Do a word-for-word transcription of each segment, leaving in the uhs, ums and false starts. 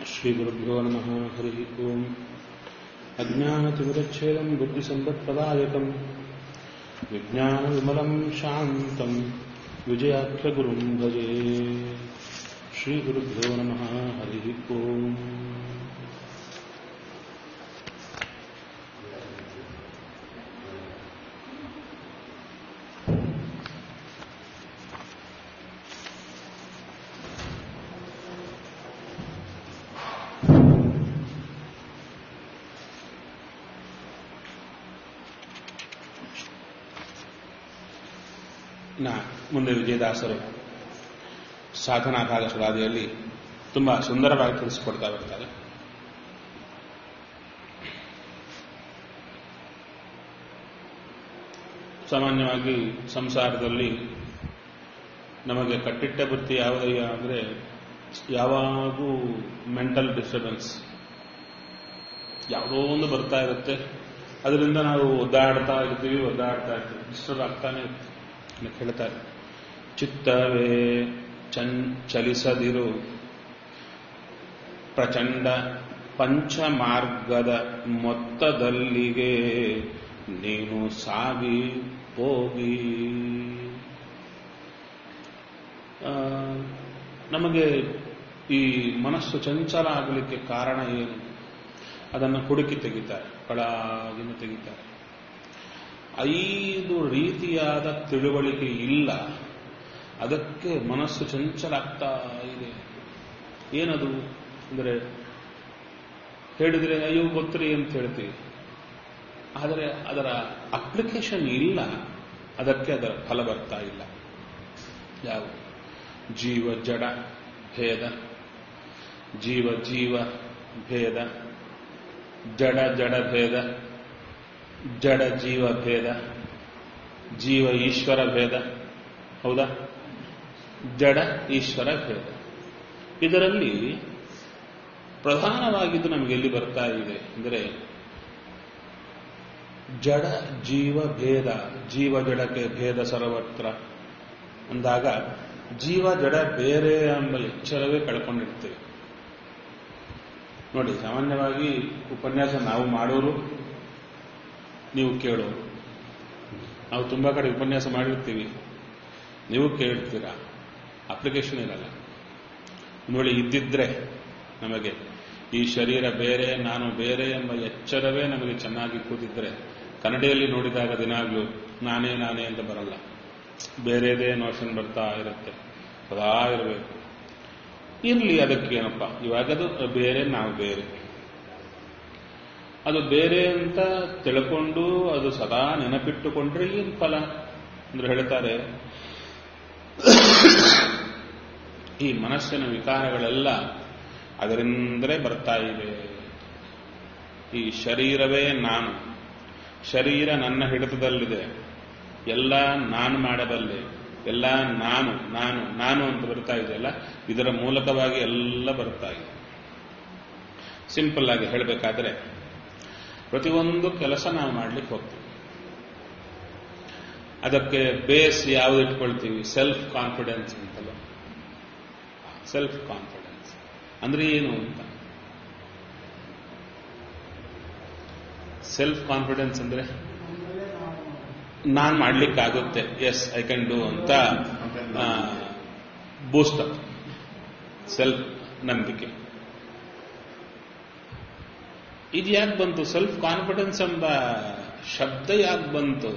श्रीगुरुभ्यो नमः। हरि ओम्। अज्ञानतिमिरच्छेदं बुद्धिसम्पत्प्रदायकं विज्ञानविमलं शान्तं विजयाख्यगुरुं भजे। श्रीगुरुभ्यो नमः। हरि ओम्। ಮುಂದೆ ವಿಜಯದಾಸರು ಸಾಧನಾ ಭಾಗಸುಳಾದಿಯಲ್ಲಿ ತುಂಬಾ ಸುಂದರವಾಗಿ ತಿಳಿಸಿಕೊಡ್ತಾ ಬರ್ತಾರೆ. ಸಾಮಾನ್ಯವಾಗಿ ಸಂಸಾರದಲ್ಲಿ ನಮಗೆ ಕಟ್ಟಿಟ್ಟ ವೃತ್ತಿ ಯಾವುದಯ್ಯ ಅಂದರೆ ಯಾವಾಗೂ ಮೆಂಟಲ್ ಡಿಸ್ಟರ್ಬೆನ್ಸ್ ಯಾವುದೋ ಒಂದು ಬರ್ತಾ ಇರುತ್ತೆ. ಅದರಿಂದ ನಾವು ಒದ್ದಾಡ್ತಾ ಇರ್ತೀವಿ ಒದ್ದಾಡ್ತಾ ಇರ್ತೀವಿ ಡಿಸ್ಟರ್ಬ್ ಆಗ್ತಾನೆ ಇರ್ತೀವಿ. ಹೇಳ್ತಾರೆ, ಚಿತ್ತವೇ ಚನ್ ಚಲಿಸದಿರು ಪ್ರಚಂಡ ಪಂಚಮಾರ್ಗದ ಮೊತ್ತದಲ್ಲಿಗೆ ನೀನು ಸಾಗಿ ಹೋಗಿ. ನಮಗೆ ಈ ಮನಸ್ಸು ಚಂಚಲ ಆಗಲಿಕ್ಕೆ ಕಾರಣ ಏನು? ಅದನ್ನು ಹುಡುಕಿ ತೆಗಿತಾರೆ, ಕಳಗಿನ ತೆಗಿತಾರೆ. ಐದು ರೀತಿಯಾದ ತಿಳುವಳಿಕೆ ಇಲ್ಲ, ಅದಕ್ಕೆ ಮನಸ್ಸು ಚಂಚಲ ಆಗ್ತಾ ಇದೆ. ಏನದು ಅಂದರೆ ಹೇಳಿದರೆ ಅಯ್ಯೋ ಗೊತ್ತರಿ ಅಂತ ಹೇಳ್ತೀವಿ, ಆದರೆ ಅದರ ಅಪ್ಲಿಕೇಶನ್ ಇಲ್ಲ, ಅದಕ್ಕೆ ಅದರ ಫಲ ಬರ್ತಾ ಇಲ್ಲ. ಯಾವ? ಜೀವ ಜಡ ಭೇದ, ಜೀವ ಜೀವ ಭೇದ, ಜಡ ಜಡ ಭೇದ, ಜಡ ಜೀವ ಭೇದ, ಜೀವ ಈಶ್ವರ ಭೇದ. ಹೌದಾ? ಜಡ ಈಶ್ವರ ಭೇದ. ಇದರಲ್ಲಿ ಪ್ರಧಾನವಾಗಿದ್ದು ನಮಗೆ ಎಲ್ಲಿ ಬರ್ತಾ ಇದೆ ಅಂದರೆ ಜಡ ಜೀವ ಭೇದ, ಜೀವ ಜಡಕ್ಕೆ ಭೇದ ಸರ್ವತ್ರ ಅಂದಾಗ ಜೀವ ಜಡ ಬೇರೆ ಎಂಬ ಎಚ್ಚರವೇ ಕಳ್ಕೊಂಡಿರ್ತೇವೆ. ನೋಡಿ, ಸಾಮಾನ್ಯವಾಗಿ ಉಪನ್ಯಾಸ ನಾವು ಮಾಡೋರು, ನೀವು ಕೇಳೋರು. ನಾವು ತುಂಬಾ ಕಡೆ ಉಪನ್ಯಾಸ ಮಾಡಿರ್ತೀವಿ, ನೀವು ಕೇಳ್ತೀರಾ, ಅಪ್ಲಿಕೇಶನ್ ಇರಲ್ಲ. ನೋಡಿ, ಇದ್ದಿದ್ರೆ ನಮಗೆ ಈ ಶರೀರ ಬೇರೆ ನಾನು ಬೇರೆ ಎಂಬ ಎಚ್ಚರವೇ ನಮಗೆ ಚೆನ್ನಾಗಿ ಕೂತಿದ್ರೆ ಕನ್ನಡಿಯಲ್ಲಿ ನೋಡಿದಾಗ ದಿನಾಗ್ಲೂ ನಾನೇ ನಾನೇ ಅಂತ ಬರಲ್ಲ, ಬೇರೆದೇ ನೋಷನ್ ಬರ್ತಾ ಇರುತ್ತೆ, ಸದಾ ಇರಬೇಕು. ಇರಲಿ, ಅದಕ್ಕೇನಪ್ಪ, ಇವಾಗದು ಬೇರೆ ನಾವು ಬೇರೆ, ಅದು ಬೇರೆ ಅಂತ ತಿಳ್ಕೊಂಡು ಅದು ಸದಾ ನೆನಪಿಟ್ಟುಕೊಂಡ್ರೆ ಏನು ಫಲ ಅಂದ್ರೆ ಹೇಳ್ತಾರೆ, ಈ ಮನಸ್ಸಿನ ವಿಕಾರಗಳೆಲ್ಲ ಅದರಿಂದಲೇ ಬರ್ತಾ ಇವೆ. ಈ ಶರೀರವೇ ನಾನು, ಶರೀರ ನನ್ನ ಹಿಡಿತದಲ್ಲಿದೆ, ಎಲ್ಲ ನಾನು ಮಾಡಬಲ್ಲೆ, ಎಲ್ಲ ನಾನು ನಾನು ನಾನು ಅಂತ ಬರ್ತಾ ಇದೆಯಲ್ಲ, ಇದರ ಮೂಲಕವಾಗಿ ಎಲ್ಲ ಬರ್ತಾ ಇದೆ. ಸಿಂಪಲ್ ಆಗಿ ಹೇಳಬೇಕಾದ್ರೆ, ಪ್ರತಿಯೊಂದು ಕೆಲಸ ನಾವು ಮಾಡ್ಲಿಕ್ಕೆ ಹೋಗ್ತೀವಿ, ಅದಕ್ಕೆ ಬೇಸ್ ಯಾವುದು ಇಟ್ಕೊಳ್ತೀವಿ? ಸೆಲ್ಫ್ ಕಾನ್ಫಿಡೆನ್ಸ್ ಅಂತಲ್ಲ. ಸೆಲ್ಫ್ ಕಾನ್ಫಿಡೆನ್ಸ್ ಅಂದ್ರೆ ಏನು ಅಂತ? ಸೆಲ್ಫ್ ಕಾನ್ಫಿಡೆನ್ಸ್ ಅಂದ್ರೆ ನಾನ್ ಮಾಡ್ಲಿಕ್ಕಾಗುತ್ತೆ, ಎಸ್ ಐ ಕ್ಯಾನ್ ಡೂ ಅಂತ ಬೂಸ್ಟ್ ಅಪ್, ಸೆಲ್ಫ್ ನಂಬಿಕೆ. ಇದು ಯಾಕೆ ಬಂತು? ಸೆಲ್ಫ್ ಕಾನ್ಫಿಡೆನ್ಸ್ ಎಂಬ ಶಬ್ದ ಯಾಕೆ ಬಂತು?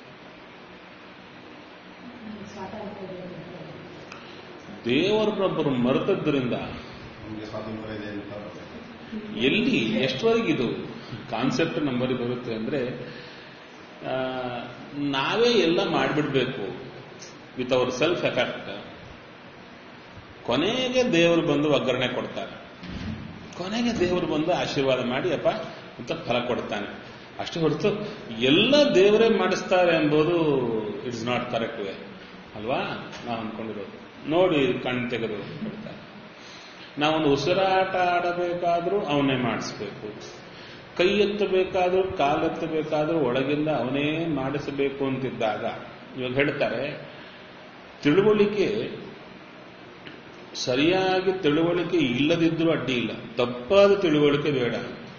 ದೇವರನ್ನೊಬ್ಬರು ಮರೆತದ್ರಿಂದ. ಎಲ್ಲಿ ಎಷ್ಟವರೆಗಿದು ಕಾನ್ಸೆಪ್ಟ್ ನಂಬರಿಗೆ ಬರುತ್ತೆ ಅಂದ್ರೆ, ನಾವೇ ಎಲ್ಲ ಮಾಡಿಬಿಡ್ಬೇಕು ವಿತ್ ಅವರ್ ಸೆಲ್ಫ್ ಎಫೆಕ್ಟ್. ಕೊನೆಗೆ ದೇವರು ಬಂದು ಒಗ್ಗರಣೆ ಕೊಡ್ತಾರೆ, ಕೊನೆಗೆ ದೇವರು ಬಂದು ಆಶೀರ್ವಾದ ಮಾಡಿ ಅಪ್ಪ ಅಂತ ಫಲ ಕೊಡ್ತಾನೆ. ಅಷ್ಟೇ ಹೊರತು ಎಲ್ಲ ದೇವರೇ ಮಾಡಿಸ್ತಾರೆ ಎಂಬುದು ಇಟ್ಸ್ ನಾಟ್ ಕರೆಕ್ಟ್ ವೇ ಅಲ್ವಾ? ನಾವು ಅಂದ್ಕೊಂಡಿರೋದು ನೋಡಿ ಕಣ್ ತೆಗೆದು ಕೊಡ್ತಾರೆ. ನಾವೊಂದು ಉಸಿರಾಟ ಆಡಬೇಕಾದ್ರೂ ಅವನೇ ಮಾಡಿಸ್ಬೇಕು, ಕೈ ಎತ್ತಬೇಕಾದ್ರೂ ಕಾಲೆತ್ತಬೇಕಾದ್ರೂ ಒಳಗಿಂದ ಅವನೇ ಮಾಡಿಸಬೇಕು ಅಂತಿದ್ದಾಗ, ಇವಾಗ ಹೇಳ್ತಾರೆ ತಿಳುವಳಿಕೆ ಸರಿಯಾಗಿ ತಿಳುವಳಿಕೆ ಇಲ್ಲದಿದ್ರೂ ಅಡ್ಡಿ ಇಲ್ಲ, ತಪ್ಪಾದ ತಿಳುವಳಿಕೆ ಬೇಡ.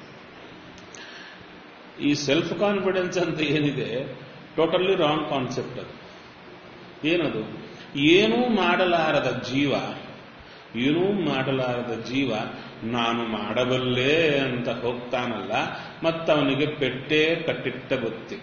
ಈ ಸೆಲ್ಫ್ ಕಾನ್ಫಿಡೆನ್ಸ್ ಅಂತ ಏನಿದೆ ಟೋಟಲಿ ರಾಂಗ್ ಕಾನ್ಸೆಪ್ಟ್. ಅದು ಏನದು? ಏನೂ ಮಾಡಲಾರದ ಜೀವ ಏನೂ ಮಾಡಲಾರದ ಜೀವ ನಾನು ಮಾಡಬಲ್ಲೆ ಅಂತ ಹೋಗ್ತಾನಲ್ಲ, ಮತ್ತವನಿಗೆ ಪೆಟ್ಟೆ ಕಟ್ಟಿಟ್ಟ ಗೊತ್ತಿ.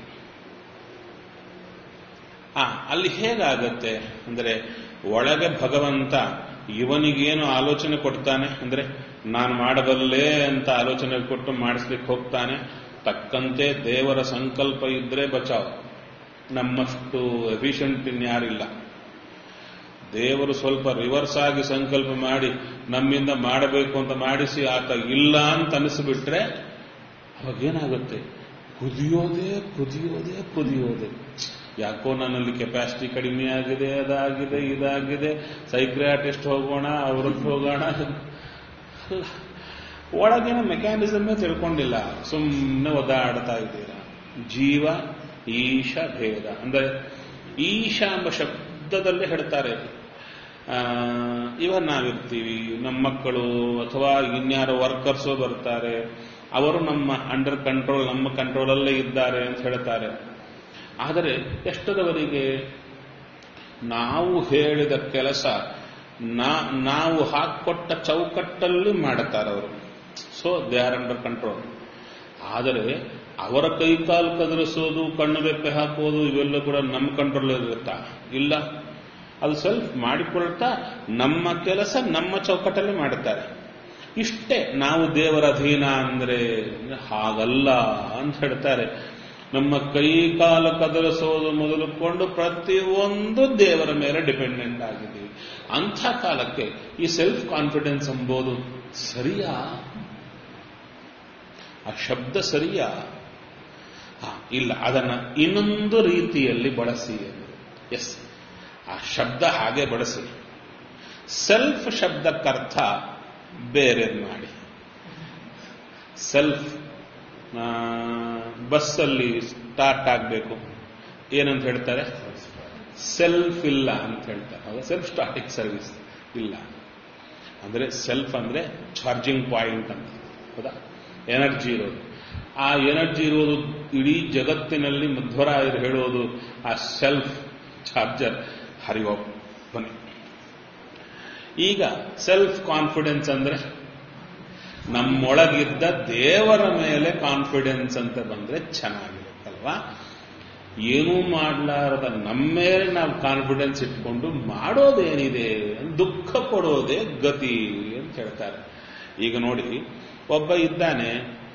ಆ ಅಲ್ಲಿ ಹೇಗಾಗತ್ತೆ ಅಂದರೆ, ಒಳಗೆ ಭಗವಂತ ಇವನಿಗೇನು ಆಲೋಚನೆ ಕೊಡ್ತಾನೆ ಅಂದರೆ ನಾನು ಮಾಡಬಲ್ಲೆ ಅಂತ ಆಲೋಚನೆ ಕೊಟ್ಟು ಮಾಡಿಸ್ಲಿಕ್ಕೆ ಹೋಗ್ತಾನೆ. ತಕ್ಕಂತೆ ದೇವರ ಸಂಕಲ್ಪ ಇದ್ರೆ ಬಚಾವ್. ನಮ್ಮಷ್ಟು ಎಫಿಷಿಯಂಟ್ ಇನ್ಯಾರಿಲ್ಲ. ದೇವರು ಸ್ವಲ್ಪ ರಿವರ್ಸ್ ಆಗಿ ಸಂಕಲ್ಪ ಮಾಡಿ ನಮ್ಮಿಂದ ಮಾಡಬೇಕು ಅಂತ ಮಾಡಿಸಿ ಆತ ಇಲ್ಲ ಅಂತ ಅನಿಸ್ಬಿಟ್ರೆ ಅವಾಗೇನಾಗುತ್ತೆ? ಕುದಿಯೋದೇ ಕುದಿಯೋದೇ ಕುದಿಯೋದೇ. ಯಾಕೋ ನನ್ನಲ್ಲಿ ಕೆಪಾಸಿಟಿ ಕಡಿಮೆ ಆಗಿದೆ, ಅದಾಗಿದೆ, ಇದಾಗಿದೆ, ಸೈಕ್ರಿಯಾಟಿಸ್ಟ್ ಹೋಗೋಣ, ಅವ್ರದ್ದು ಹೋಗೋಣ. ಒಳಗಿನ ಮೆಕ್ಯಾನಿಸಮೇ ತಿಳ್ಕೊಂಡಿಲ್ಲ, ಸುಮ್ಮನೆ ಒದ್ದಾಡ್ತಾ ಇದ್ದೀರಾ. ಜೀವ ಈಶ ಭೇದ ಅಂದರೆ ಈಶ ಎಂಬ ಶಬ್ದದಲ್ಲೇ ಹೇಳ್ತಾರೆ. ಇವಾಗ ನಾವಿರ್ತೀವಿ, ನಮ್ಮ ಮಕ್ಕಳು ಅಥವಾ ಇನ್ಯಾರೋ ವರ್ಕರ್ಸು ಬರ್ತಾರೆ, ಅವರು ನಮ್ಮ ಅಂಡರ್ ಕಂಟ್ರೋಲ್, ನಮ್ಮ ಕಂಟ್ರೋಲಲ್ಲೇ ಇದ್ದಾರೆ ಅಂತ ಹೇಳ್ತಾರೆ. ಆದರೆ ಎಷ್ಟದವರಿಗೆ ನಾವು ಹೇಳಿದ ಕೆಲಸ ನಾವು ಹಾಕೊಟ್ಟ ಚೌಕಟ್ಟಲ್ಲಿ ಮಾಡುತ್ತಾರೆ ಅವರು. So they are under control. ಆದರೆ ಅವರ ಕೈಕಾಲು ಕದರಿಸೋದು, ಕಣ್ಣು ರೆಪ್ಪೆ ಹಾಕೋದು ಇವೆಲ್ಲ ಕೂಡ ನಮ್ಮ ಕಂಟ್ರೋಲ್ ಇರುತ್ತಾ? ಇಲ್ಲ. ಅದು ಸೆಲ್ಫ್ ಮಾಡಿಕೊಳ್ತಾ ನಮ್ಮ ಕೆಲಸ ನಮ್ಮ ಚೌಕಟ್ಟಲ್ಲಿ ಮಾಡುತ್ತಾರೆ. ಇಷ್ಟೇ ನಾವು ದೇವರ ಅಧೀನ ಅಂದರೆ ಹಾಗಲ್ಲ ಅಂತ ಹೇಳ್ತಾರೆ. ನಮ್ಮ ಕೈ ಕಾಲ ಕದಲಿಸೋದು ಮೊದಲುಕೊಂಡು ಪ್ರತಿಯೊಂದು ದೇವರ ಮೇಲೆ ಡಿಪೆಂಡೆಂಟ್ ಆಗಿದ್ದೀವಿ. ಅಂಥ ಕಾಲಕ್ಕೆ ಈ ಸೆಲ್ಫ್ ಕಾನ್ಫಿಡೆನ್ಸ್ ಎಂಬುದು ಸರಿಯಾ? ಆ ಶಬ್ದ ಸರಿಯಾ? ಇಲ್ಲ, ಅದನ್ನು ಇನ್ನೊಂದು ರೀತಿಯಲ್ಲಿ ಬಳಸಿ. ಎಸ್, ಆ ಶಬ್ದ ಹಾಗೆ ಬಳಸಿ. ಸೆಲ್ಫ್ ಶಬ್ದಕ್ಕರ್ಥ ಬೇರೆ ಮಾಡಿ. ಸೆಲ್ಫ್ ಬಸ್ಸಲ್ಲಿ ಸ್ಟಾರ್ಟ್ ಆಗಬೇಕು, ಏನಂತ ಹೇಳ್ತಾರೆ? ಸೆಲ್ಫ್ ಇಲ್ಲ ಅಂತ ಹೇಳ್ತಾರೆ. ಹೌದಾ? ಸೆಲ್ಫ್ ಸ್ಟಾರ್ಟಿಂಗ್ ಸರ್ವಿಸ್ ಇಲ್ಲ ಅಂದ್ರೆ ಸೆಲ್ಫ್ ಅಂದ್ರೆ ಚಾರ್ಜಿಂಗ್ ಪಾಯಿಂಟ್ ಅಂತ. ಹೌದಾ? ಎನರ್ಜಿ ಇರೋದು. ಆ ಎನರ್ಜಿ ಇರೋದು ಇಡೀ ಜಗತ್ತಿನಲ್ಲಿ ಮಧ್ವರಾಯರು ಹೇಳೋದು ಆ ಸೆಲ್ಫ್ ಚಾರ್ಜರ್. ಹರಿವೋ ಬನ್ನಿ. ಈಗ ಸೆಲ್ಫ್ ಕಾನ್ಫಿಡೆನ್ಸ್ ಅಂದ್ರೆ ನಮ್ಮೊಳಗಿದ್ದ ದೇವರ ಮೇಲೆ ಕಾನ್ಫಿಡೆನ್ಸ್ ಅಂತ ಬಂದ್ರೆ ಚೆನ್ನಾಗಿರುತ್ತಲ್ವಾ? ಏನೂ ಮಾಡಲಾರದ ನಮ್ಮ ಮೇಲೆ ನಾವು ಕಾನ್ಫಿಡೆನ್ಸ್ ಇಟ್ಕೊಂಡು ಮಾಡೋದೇನಿದೆ, ದುಃಖ ಪಡೋದೇ ಗತಿ ಅಂತ ಹೇಳ್ತಾರೆ. ಈಗ ನೋಡಿ, ಒಬ್ಬ ಇದ್ದಾನೆ,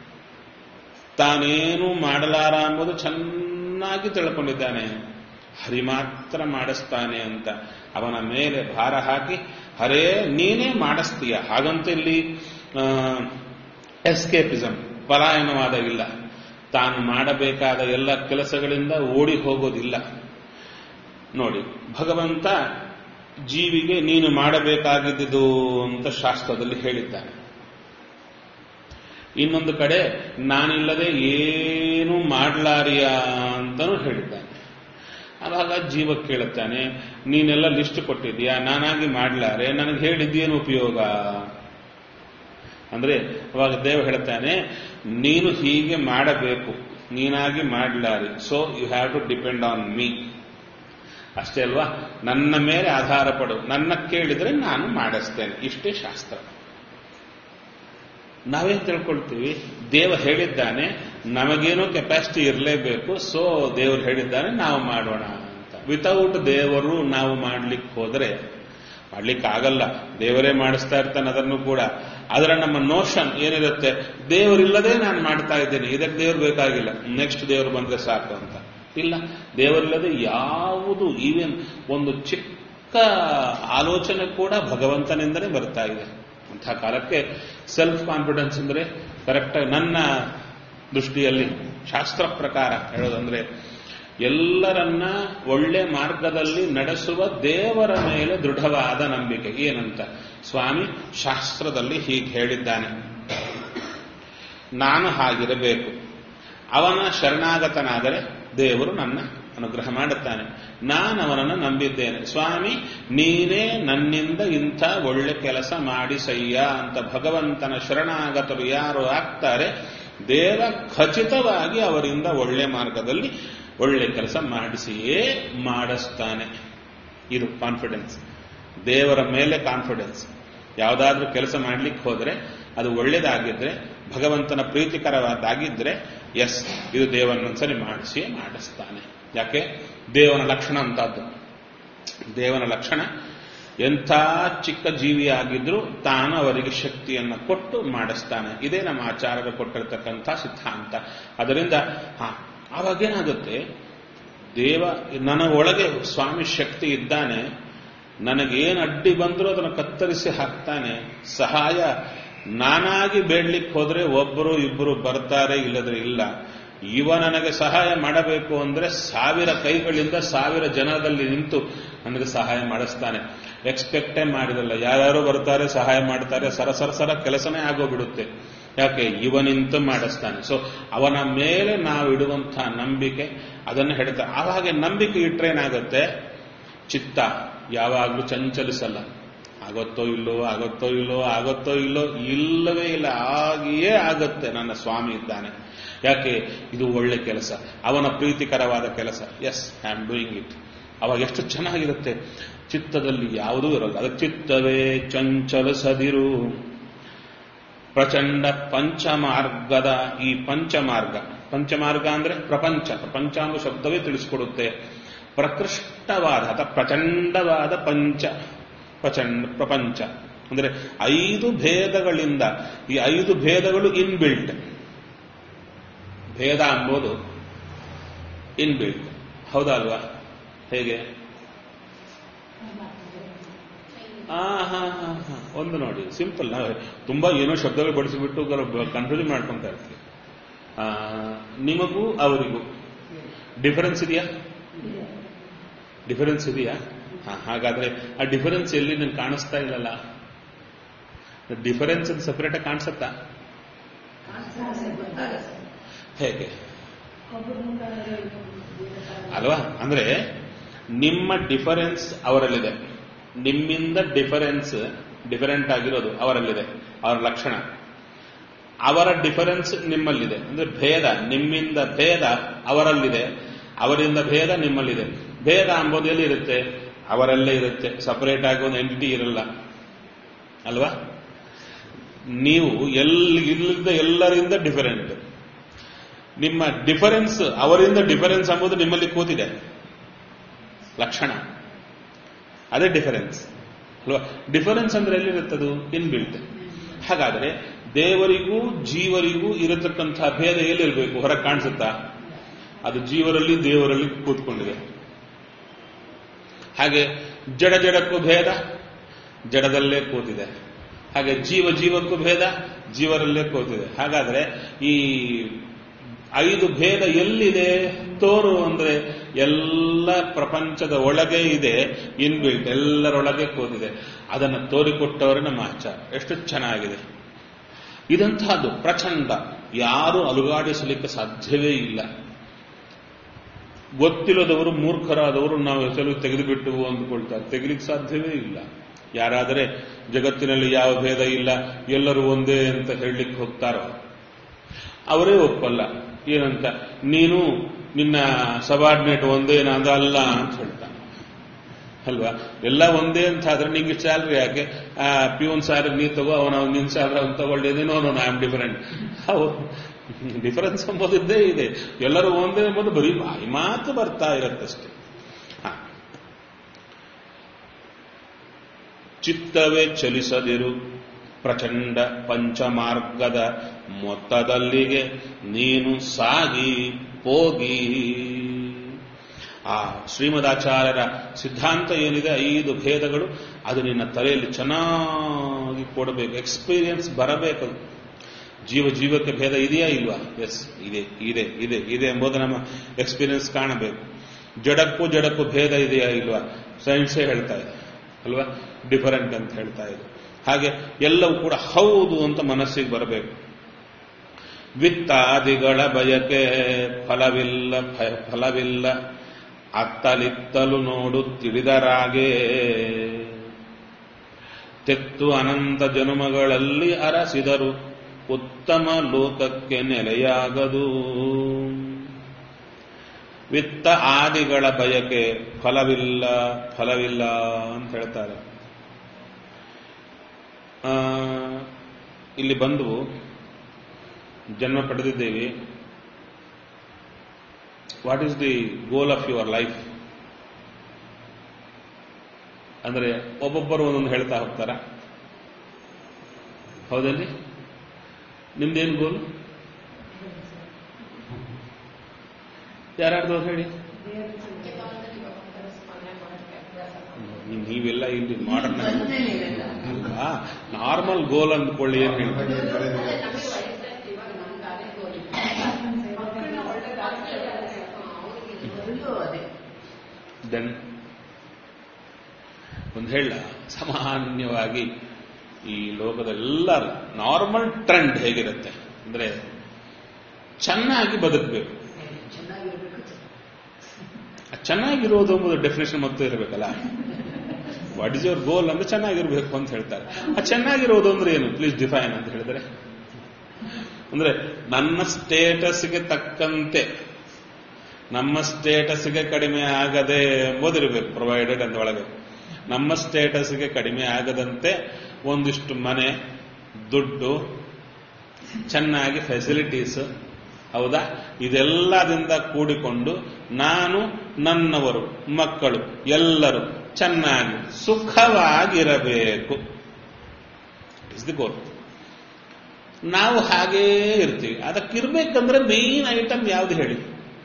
ತಾನೇನು ಮಾಡಲಾರ ಎಂಬುದು ಚೆನ್ನಾಗಿ ತಿಳ್ಕೊಂಡಿದ್ದಾನೆ. ಹರಿ ಮಾತ್ರ ಮಾಡಿಸ್ತಾನೆ ಅಂತ ಅವನ ಮೇಲೆ ಭಾರ ಹಾಕಿ, ಹರೇ ನೀನೇ ಮಾಡಿಸ್ತೀಯ, ಹಾಗಂತ ಇಲ್ಲಿ ಎಸ್ಕೇಪಿಸಮ್, ಪಲಾಯನವಾದ ಇಲ್ಲ. ತಾನು ಮಾಡಬೇಕಾದ ಎಲ್ಲ ಕೆಲಸಗಳಿಂದ ಓಡಿ ಹೋಗೋದಿಲ್ಲ. ನೋಡಿ, ಭಗವಂತ ಜೀವಿಗೆ ನೀನು ಮಾಡಬೇಕಾಗಿದ್ದು ಅಂತ ಶಾಸ್ತ್ರದಲ್ಲಿ ಹೇಳಿದ್ದಾನೆ. ಇನ್ನೊಂದು ಕಡೆ ನಾನಿಲ್ಲದೆ ಏನು ಮಾಡಲಾರಿಯ ಅಂತಲೂ ಹೇಳಿದ್ದಾನೆ. ಆವಾಗ ಜೀವ ಕೇಳುತ್ತಾನೆ, ನೀನೆಲ್ಲ ಲಿಸ್ಟ್ ಕೊಟ್ಟಿದ್ದೀಯಾ, ನಾನಾಗಿ ಮಾಡಲಾರೆ, ನನಗೆ ಹೇಳಿದ್ದೇನು ಉಪಯೋಗ ಅಂದ್ರೆ ಅವಾಗ ದೇವ ಹೇಳ್ತಾನೆ, ನೀನು ಹೀಗೆ ಮಾಡಬೇಕು, ನೀನಾಗಿ ಮಾಡಲಾರಿ, so you have to depend on me. ಅಷ್ಟೇ ಅಲ್ವಾ? ನನ್ನ ಮೇಲೆ ಆಧಾರ ಪಡು, ನನ್ನ ಕೇಳಿದ್ರೆ ನಾನು ಮಾಡಿಸ್ತೇನೆ. ಇಷ್ಟೇ ಶಾಸ್ತ್ರ. ನಾವೇನ್ ತಿಳ್ಕೊಳ್ತೀವಿ? ದೇವ ಹೇಳಿದ್ದಾನೆ, ನಮಗೇನೋ ಕೆಪಾಸಿಟಿ ಇರಲೇಬೇಕು, ಸೊ ದೇವರು ಹೇಳಿದ್ದಾನೆ ನಾವು ಮಾಡೋಣ ಅಂತ. ವಿತೌಟ್ ದೇವರು ನಾವು ಮಾಡ್ಲಿಕ್ಕೆ ಹೋದ್ರೆ ಮಾಡ್ಲಿಕ್ಕಾಗಲ್ಲ. ದೇವರೇ ಮಾಡಿಸ್ತಾ ಇರ್ತಾನೆ ಅದನ್ನು ಕೂಡ. ಅದರ ನಮ್ಮ ನೋಷನ್ ಏನಿರುತ್ತೆ, ದೇವರಿಲ್ಲದೆ ನಾನು ಮಾಡ್ತಾ ಇದ್ದೇನೆ, ಇದಕ್ಕೆ ದೇವರು ಬೇಕಾಗಿಲ್ಲ, ನೆಕ್ಸ್ಟ್ ದೇವರು ಬಂದ್ರೆ ಸಾಕು ಅಂತ. ಇಲ್ಲ, ದೇವರಿಲ್ಲದೆ ಯಾವುದು, ಈವನ್ ಒಂದು ಚಿಕ್ಕ ಆಲೋಚನೆ ಕೂಡ ಭಗವಂತನಿಂದಲೇ ಬರ್ತಾ ಇದೆ. ಅಂಥ ಕಾಲಕ್ಕೆ ಸೆಲ್ಫ್ ಕಾನ್ಫಿಡೆನ್ಸ್ ಅಂದ್ರೆ ಕರೆಕ್ಟಾಗಿ ನನ್ನ ದೃಷ್ಟಿಯಲ್ಲಿ ಶಾಸ್ತ್ರ ಪ್ರಕಾರ ಹೇಳೋದಂದ್ರೆ ಎಲ್ಲರನ್ನ ಒಳ್ಳೆ ಮಾರ್ಗದಲ್ಲಿ ನಡೆಸುವ ದೇವರ ಮೇಲೆ ದೃಢವಾದ ನಂಬಿಕೆ. ಏನಂತ ಸ್ವಾಮಿ ಶಾಸ್ತ್ರದಲ್ಲಿ ಹೀಗೆ ಹೇಳಿದ್ದಾನೆ, ನಾನು ಹಾಗಿರಬೇಕು, ಅವನ ಶರಣಾಗತನಾದರೆ ದೇವರು ನನ್ನ ಅನುಗ್ರಹ ಮಾಡುತ್ತಾನೆ. ನಾನು ಅವನನ್ನು ನಂಬಿದ್ದೇನೆ. ಸ್ವಾಮಿ ನೀನೇ ನನ್ನಿಂದ ಇಂಥ ಒಳ್ಳೆ ಕೆಲಸ ಮಾಡಿಸಯ್ಯ ಅಂತ ಭಗವಂತನ ಶರಣಾಗತರು ಯಾರು ಆಗ್ತಾರೆ, ದೇವ ಖಚಿತವಾಗಿ ಅವರಿಂದ ಒಳ್ಳೆ ಮಾರ್ಗದಲ್ಲಿ ಒಳ್ಳೆ ಕೆಲಸ ಮಾಡಿಸಿಯೇ ಮಾಡಿಸ್ತಾನೆ. ಇದು ಕಾನ್ಫಿಡೆನ್ಸ್, ದೇವರ ಮೇಲೆ ಕಾನ್ಫಿಡೆನ್ಸ್. ಯಾವುದಾದ್ರೂ ಕೆಲಸ ಮಾಡ್ಲಿಕ್ಕೆ ಹೋದರೆ ಅದು ಒಳ್ಳೇದಾಗಿದ್ರೆ, ಭಗವಂತನ ಪ್ರೀತಿಕರವಾದಾಗಿದ್ರೆ, ಎಸ್ ಇದು ದೇವರನ್ನೊಂದ್ಸರಿ ಮಾಡಿಸಿಯೇ ಮಾಡಿಸ್ತಾನೆ. ಯಾಕೆ? ದೇವನ ಲಕ್ಷಣ ಅಂತದ್ದು. ದೇವನ ಲಕ್ಷಣ ಎಂಥ ಚಿಕ್ಕ ಜೀವಿಯಾಗಿದ್ರೂ ತಾನು ಅವರಿಗೆ ಶಕ್ತಿಯನ್ನು ಕೊಟ್ಟು ಮಾಡಿಸ್ತಾನೆ. ಇದೇ ನಮ್ಮ ಆಚಾರ್ಯರು ಕೊಟ್ಟಿರ್ತಕ್ಕಂಥ ಸಿದ್ಧಾಂತ. ಅದರಿಂದ ಹಾ ಆವಾಗೇನಾಗುತ್ತೆ, ದೇವ ನನ್ನ ಒಳಗೆ ಸ್ವಾಮಿ ಶಕ್ತಿ ಇದ್ದಾನೆ, ನನಗೇನು ಅಡ್ಡಿ ಬಂದರೂ ಅದನ್ನು ಕತ್ತರಿಸಿ ಹಾಕ್ತಾನೆ. ಸಹಾಯ ನಾನಾಗಿ ಬೇಡ್ಲಿಕ್ಕೆ ಹೋದ್ರೆ ಒಬ್ಬರು ಇಬ್ಬರು ಬರ್ತಾರೆ, ಇಲ್ಲದ್ರೆ ಇಲ್ಲ. ಇವ ನನಗೆ ಸಹಾಯ ಮಾಡಬೇಕು ಅಂದ್ರೆ ಸಾವಿರ ಕೈಗಳಿಂದ ಸಾವಿರ ಜನದಲ್ಲಿ ನಿಂತು ನನಗೆ ಸಹಾಯ ಮಾಡಿಸ್ತಾನೆ. ಎಕ್ಸ್ಪೆಕ್ಟೇ ಮಾಡಿದಲ್ಲ, ಯಾರ್ಯಾರು ಬರ್ತಾರೆ ಸಹಾಯ ಮಾಡ್ತಾರೆ, ಸರಸರ ಸರ ಕೆಲಸನೇ ಆಗೋಗ್ಬಿಡುತ್ತೆ. ಯಾಕೆ? ಇವನಿಂತು ಮಾಡಿಸ್ತಾನೆ. ಸೊ ಅವನ ಮೇಲೆ ನಾವು ಇಡುವಂತಹ ನಂಬಿಕೆ ಅದನ್ನು ಹೇಳ್ತಾರೆ. ಆವಾಗ ನಂಬಿಕೆ ಇಟ್ರೇನಾಗುತ್ತೆ, ಚಿತ್ತ ಯಾವಾಗಲೂ ಚಂಚಲಿಸಲ್ಲ. ಆಗುತ್ತೋ ಇಲ್ಲೋ ಆಗುತ್ತೋ ಇಲ್ಲೋ ಆಗುತ್ತೋ ಇಲ್ಲೋ ಇಲ್ಲವೇ ಇಲ್ಲ, ಆಗಿಯೇ ಆಗುತ್ತೆ. ನನ್ನ ಸ್ವಾಮಿ ಇದ್ದಾನೆ. ಯಾಕೆ? ಇದು ಒಳ್ಳೆ ಕೆಲಸ, ಅವನ ಪ್ರೀತಿಕರವಾದ ಕೆಲಸ. Yes I am doing it. ಅವಾಗ ಎಷ್ಟು ಚೆನ್ನಾಗಿರುತ್ತೆ. ಚಿತ್ತದಲ್ಲಿ ಯಾವುದೂ ಇರಲ್ಲ. ಅದಕ್ಕೆ ಚಿತ್ತವೇ ಚಂಚಲಿಸದಿರು. ಪ್ರಚಂಡ ಪಂಚಮಾರ್ಗದ ಈ ಪಂಚಮಾರ್ಗ, ಪಂಚಮಾರ್ಗ ಅಂದ್ರೆ ಪ್ರಪಂಚ, ಪ್ರಪಂಚ ಅನ್ನೋ ಶಬ್ದವೇ ತಿಳಿಸಿಕೊಡುತ್ತೆ. ಪ್ರಕೃಷ್ಟವಾದ ಅಥವಾ ಪ್ರಚಂಡವಾದ ಪಂಚ ಪ್ರಚಂಡ ಪ್ರಪಂಚ ಅಂದ್ರೆ ಐದು ಭೇದಗಳಿಂದ, ಈ ಐದು ಭೇದಗಳು ಇನ್ಬಿಲ್ಟ್. ಭೇದ ಅಂಬೋದು ಇನ್ಬಿಲ್ಟ್, ಹೌದಾ ಅಲ್ವಾ? ಹೇಗೆ? ಆ ಹಾ ಹಾ ಹಾ ಒಂದು ನೋಡಿ, ಸಿಂಪಲ್. ನಾವು ತುಂಬಾ ಏನೋ ಶಬ್ದಗಳು ಬಡಿಸಿಬಿಟ್ಟು ಕನ್ಫ್ಯೂಷನ್ ಮಾಡ್ಕೊಂತ ಇರ್ತೀವಿ. ನಿಮಗೂ ಅವರಿಗೂ ಡಿಫರೆನ್ಸ್ ಇದೆಯಾ? ಡಿಫರೆನ್ಸ್ ಇದೆಯಾ? ಹಾ, ಹಾಗಾದ್ರೆ ಆ ಡಿಫರೆನ್ಸ್ ಎಲ್ಲಿ ನನ್ಗೆ ಕಾಣಿಸ್ತಾ ಇಲ್ಲಲ್ಲ. ಡಿಫರೆನ್ಸ್ ಸಪರೇಟ್ ಆಗಿ ಕಾಣಿಸುತ್ತಾ? ಹೇಗೆ ಅಲ್ವಾ? ಅಂದ್ರೆ ನಿಮ್ಮ ಡಿಫರೆನ್ಸ್ ಅವರಲ್ಲಿದೆ, ನಿಮ್ಮಿಂದ ಡಿಫರೆನ್ಸ್ ಡಿಫರೆಂಟ್ ಆಗಿರೋದು ಅವರಲ್ಲಿದೆ, ಅವರ ಲಕ್ಷಣ. ಅವರ ಡಿಫರೆನ್ಸ್ ನಿಮ್ಮಲ್ಲಿದೆ. ಅಂದ್ರೆ ಭೇದ, ನಿಮ್ಮಿಂದ ಭೇದ ಅವರಲ್ಲಿದೆ, ಅವರಿಂದ ಭೇದ ನಿಮ್ಮಲ್ಲಿದೆ. ಭೇದ ಅಂಬೋದು ಎಲ್ಲಿರುತ್ತೆ? ಅವರಲ್ಲೇ ಇರುತ್ತೆ. ಸಪರೇಟ್ ಆಗಿ ಒಂದು ಎಂಟಿಟಿ ಇರಲ್ಲ ಅಲ್ವಾ? ನೀವು ಎಲ್ಲಿ ಇಲ್ಲದ ಎಲ್ಲರಿಂದ ಡಿಫರೆಂಟ್. ನಿಮ್ಮ ಡಿಫರೆನ್ಸ್ ಅವರಿಂದ ಡಿಫರೆನ್ಸ್ ಅಂಬುದು ನಿಮ್ಮಲ್ಲಿ ಕೂತಿದೆ, ಲಕ್ಷಣ. ಅದೇ ಡಿಫರೆನ್ಸ್ ಅಲ್ವಾ? ಡಿಫರೆನ್ಸ್ ಅಂದ್ರೆ ಎಲ್ಲಿರುತ್ತದು? ಇನ್ಬಿಲ್ಟ್. ಹಾಗಾದ್ರೆ ದೇವರಿಗೂ ಜೀವರಿಗೂ ಇರತಕ್ಕಂತಹ ಭೇದ ಎಲ್ಲಿರಬೇಕು? ಹೊರಗೆ ಕಾಣಿಸುತ್ತಾ? ಅದು ಜೀವರಲ್ಲಿ ದೇವರಲ್ಲಿ ಕೂತ್ಕೊಂಡಿದೆ. ಹಾಗೆ ಜಡ ಜಡಕ್ಕೂ ಭೇದ ಜಡದಲ್ಲೇ ಕೂತಿದೆ. ಹಾಗೆ ಜೀವ ಜೀವಕ್ಕೂ ಭೇದ ಜೀವರಲ್ಲೇ ಕೂತಿದೆ. ಹಾಗಾದ್ರೆ ಈ ಐದು ಭೇದ ಎಲ್ಲಿದೆ ತೋರು ಅಂದ್ರೆ ಎಲ್ಲ ಪ್ರಪಂಚದ ಒಳಗೆ ಇದೆ, ಇನ್ಬಿಲ್ಟ್, ಎಲ್ಲರೊಳಗೆ ಕೂತಿದೆ. ಅದನ್ನು ತೋರಿಕೊಟ್ಟವರು ನಮ್ಮ ಆಚಾರ್ಯ. ಎಷ್ಟು ಚೆನ್ನಾಗಿದೆ ಇದಂತಹದ್ದು. ಪ್ರಚಂಡ, ಯಾರು ಅಲುಗಾಡಿಸಲಿಕ್ಕೆ ಸಾಧ್ಯವೇ ಇಲ್ಲ. ಗೊತ್ತಿಲ್ಲದವರು, ಮೂರ್ಖರಾದವರು ನಾವು ಹೆಸರು ತೆಗೆದುಬಿಟ್ಟು ಅಂದುಕೊಳ್ತಾರೆ. ತೆಗಿಲಿಕ್ಕೆ ಸಾಧ್ಯವೇ ಇಲ್ಲ. ಯಾರಾದರೆ ಜಗತ್ತಿನಲ್ಲಿ ಯಾವ ಭೇದ ಇಲ್ಲ, ಎಲ್ಲರೂ ಒಂದೇ ಅಂತ ಹೇಳಲಿಕ್ಕೆ ಹೋಗ್ತಾರೋ ಅವರೇ ಒಪ್ಪಲ್ಲ. ಏನಂತ? ನೀನು ನಿನ್ನ ಸಬಾರ್ಡಿನೇಟ್ ಒಂದೇನ ಅದಲ್ಲ ಅಂತ ಹೇಳ್ತಾನೆ ಅಲ್ವಾ? ಎಲ್ಲ ಒಂದೇ ಅಂತ ಆದ್ರೆ ನಿಂಗೆ ಸ್ಯಾಲ್ರಿ ಯಾಕೆ? ಪ್ಯೂನ್ ಸ್ಯಾಲ್ರಿ ನೀ ತಗೋ, ಅವನ ನಿನ್ ಸ್ಯಾಲ್ರಿ ಅವನು ತಗೊಳ್ಳೇದೇನೋ, ಐ ಆಮ್ ಡಿಫರೆಂಟ್. ಹೌದು, ಡಿಫರೆನ್ಸ್ ಎಂಬುದಿದ್ದೇ ಇದೆ. ಎಲ್ಲರೂ ಒಂದೇ ಎಂಬುದು ಬರೀ ಬಾಯಿ ಮಾತು ಬರ್ತಾ ಇರತ್ತಷ್ಟೇ. ಚಿತ್ತವೇ ಚಲಿಸದಿರು. ಪ್ರಚಂಡ ಪಂಚಮಾರ್ಗದ ಮೊತ್ತದಲ್ಲಿಗೆ ನೀನು ಸಾಗಿ ಹೋಗಿ. ಆ ಶ್ರೀಮದಾಚಾರ್ಯರ ಸಿದ್ಧಾಂತ ಏನಿದೆ, ಐದು ಭೇದಗಳು, ಅದು ನಿನ್ನ ತಲೆಯಲ್ಲಿ ಚೆನ್ನಾಗಿ ಕೊಡಬೇಕು, ಎಕ್ಸ್ಪೀರಿಯನ್ಸ್ ಬರಬೇಕು. ಜೀವ ಜೀವಕ್ಕೆ ಭೇದ ಇದೆಯಾ ಇಲ್ವಾ? ಎಸ್ ಇದೆ ಇದೆ ಇದೆ ಇದೆ ಎಂಬುದು ನಮ್ಮ ಎಕ್ಸ್ಪೀರಿಯನ್ಸ್ ಕಾಣಬೇಕು. ಜಡಕ್ಕೂ ಜಡಕ್ಕೂ ಭೇದ ಇದೆಯಾ ಇಲ್ವಾ? ಸೈನ್ಸೇ ಹೇಳ್ತಾ ಇದೆ ಅಲ್ವಾ? ಡಿಫರೆಂಟ್ ಅಂತ ಹೇಳ್ತಾ ಇದೆ. ಹಾಗೆ ಎಲ್ಲವೂ ಕೂಡ ಹೌದು ಅಂತ ಮನಸ್ಸಿಗೆ ಬರಬೇಕು. ವಿತ್ತಾದಿಗಳ ಬಯಕೆ ಫಲವಿಲ್ಲ ಫಲವಿಲ್ಲ ಅತ್ತಲಿತ್ತಲು ನೋಡು ತಿಳಿದರಾಗೆ ತೆತ್ತು ಅನಂತ ಜನುಮಗಳಲ್ಲಿ ಅರಸಿದರು ಉತ್ತಮ ಲೋಕಕ್ಕೆ ನೆಲೆಯಾಗದು. ವಿತ್ತ ಆದಿಗಳ ಬಯಕೆ ಫಲವಿಲ್ಲ ಫಲವಿಲ್ಲ ಅಂತ ಹೇಳ್ತಾರೆ. ಇಲ್ಲಿ ಬಂದು ಜನ್ಮ ಪಡೆದಿದ್ದೇವೆ. What is the goal of your life ಅಂದ್ರೆ ಒಬ್ಬೊಬ್ಬರು ಒಂದೊಂದು ಹೇಳ್ತಾ ಹೋಗ್ತಾರ. ಹೌದಲ್ಲಿ ನಿಮ್ದೇನು ಗೋಲ್? ಯಾರ್ಯಾರ್ದು ಹೇಳಿ. ನೀವೆಲ್ಲ ಇಲ್ಲಿ ಮಾಡರ್ನ್ ಅಲ್ವಾ? ನಾರ್ಮಲ್ ಗೋಲ್ ಅಂದ್ಕೊಳ್ಳಿ. ಏನ್ ಹೇಳ್ತಾರೆ? ದೆನ್ ಒಂದು ಹೇಳ, ಸಾಮಾನ್ಯವಾಗಿ ಈ ಲೋಕದೆಲ್ಲ ನಾರ್ಮಲ್ ಟ್ರೆಂಡ್ ಹೇಗಿರುತ್ತೆ ಅಂದ್ರೆ ಚೆನ್ನಾಗಿ ಬದುಕಬೇಕು. ಚೆನ್ನಾಗಿರೋದು ಎಂಬುದು ಡೆಫಿನೇಷನ್ ಮತ್ತು ಇರಬೇಕಲ್ಲ. ವಾಟ್ ಇಸ್ ಯುವರ್ ಗೋಲ್ ಅಂದ್ರೆ ಚೆನ್ನಾಗಿರ್ಬೇಕು ಅಂತ ಹೇಳ್ತಾರೆ. ಆ ಚೆನ್ನಾಗಿರೋದು ಅಂದ್ರೆ ಏನು? ಪ್ಲೀಸ್ ಡಿಫೈನ್ ಅಂತ ಹೇಳಿದ್ರೆ ಅಂದ್ರೆ ನನ್ನ ಸ್ಟೇಟಸ್ಗೆ ತಕ್ಕಂತೆ, ನಮ್ಮ ಸ್ಟೇಟಸ್ಗೆ ಕಡಿಮೆ ಆಗದೆ ಎಂಬುದಿರಬೇಕು. ಪ್ರೊವೈಡೆಡ್ ಅಂತ ಒಳಗೆ ನಮ್ಮ ಸ್ಟೇಟಸ್ಗೆ ಕಡಿಮೆ ಆಗದಂತೆ ಒಂದಿಷ್ಟು ಮನೆ, ದುಡ್ಡು, ಚೆನ್ನಾಗಿ ಫೆಸಿಲಿಟೀಸ್, ಹೌದಾ, ಇದೆಲ್ಲದಿಂದ ಕೂಡಿಕೊಂಡು ನಾನು, ನನ್ನವರು, ಮಕ್ಕಳು ಎಲ್ಲರೂ ಚೆನ್ನಾಗಿ ಸುಖವಾಗಿರಬೇಕು. ಇಸ್ ದಿ ಗೋಲ್. ನಾವು ಹಾಗೇ ಇರ್ತೀವಿ. ಅದಕ್ಕಿರ್ಬೇಕಂದ್ರೆ ಮೇನ್ ಐಟಮ್ ಯಾವ್ದು ಹೇಳಿ?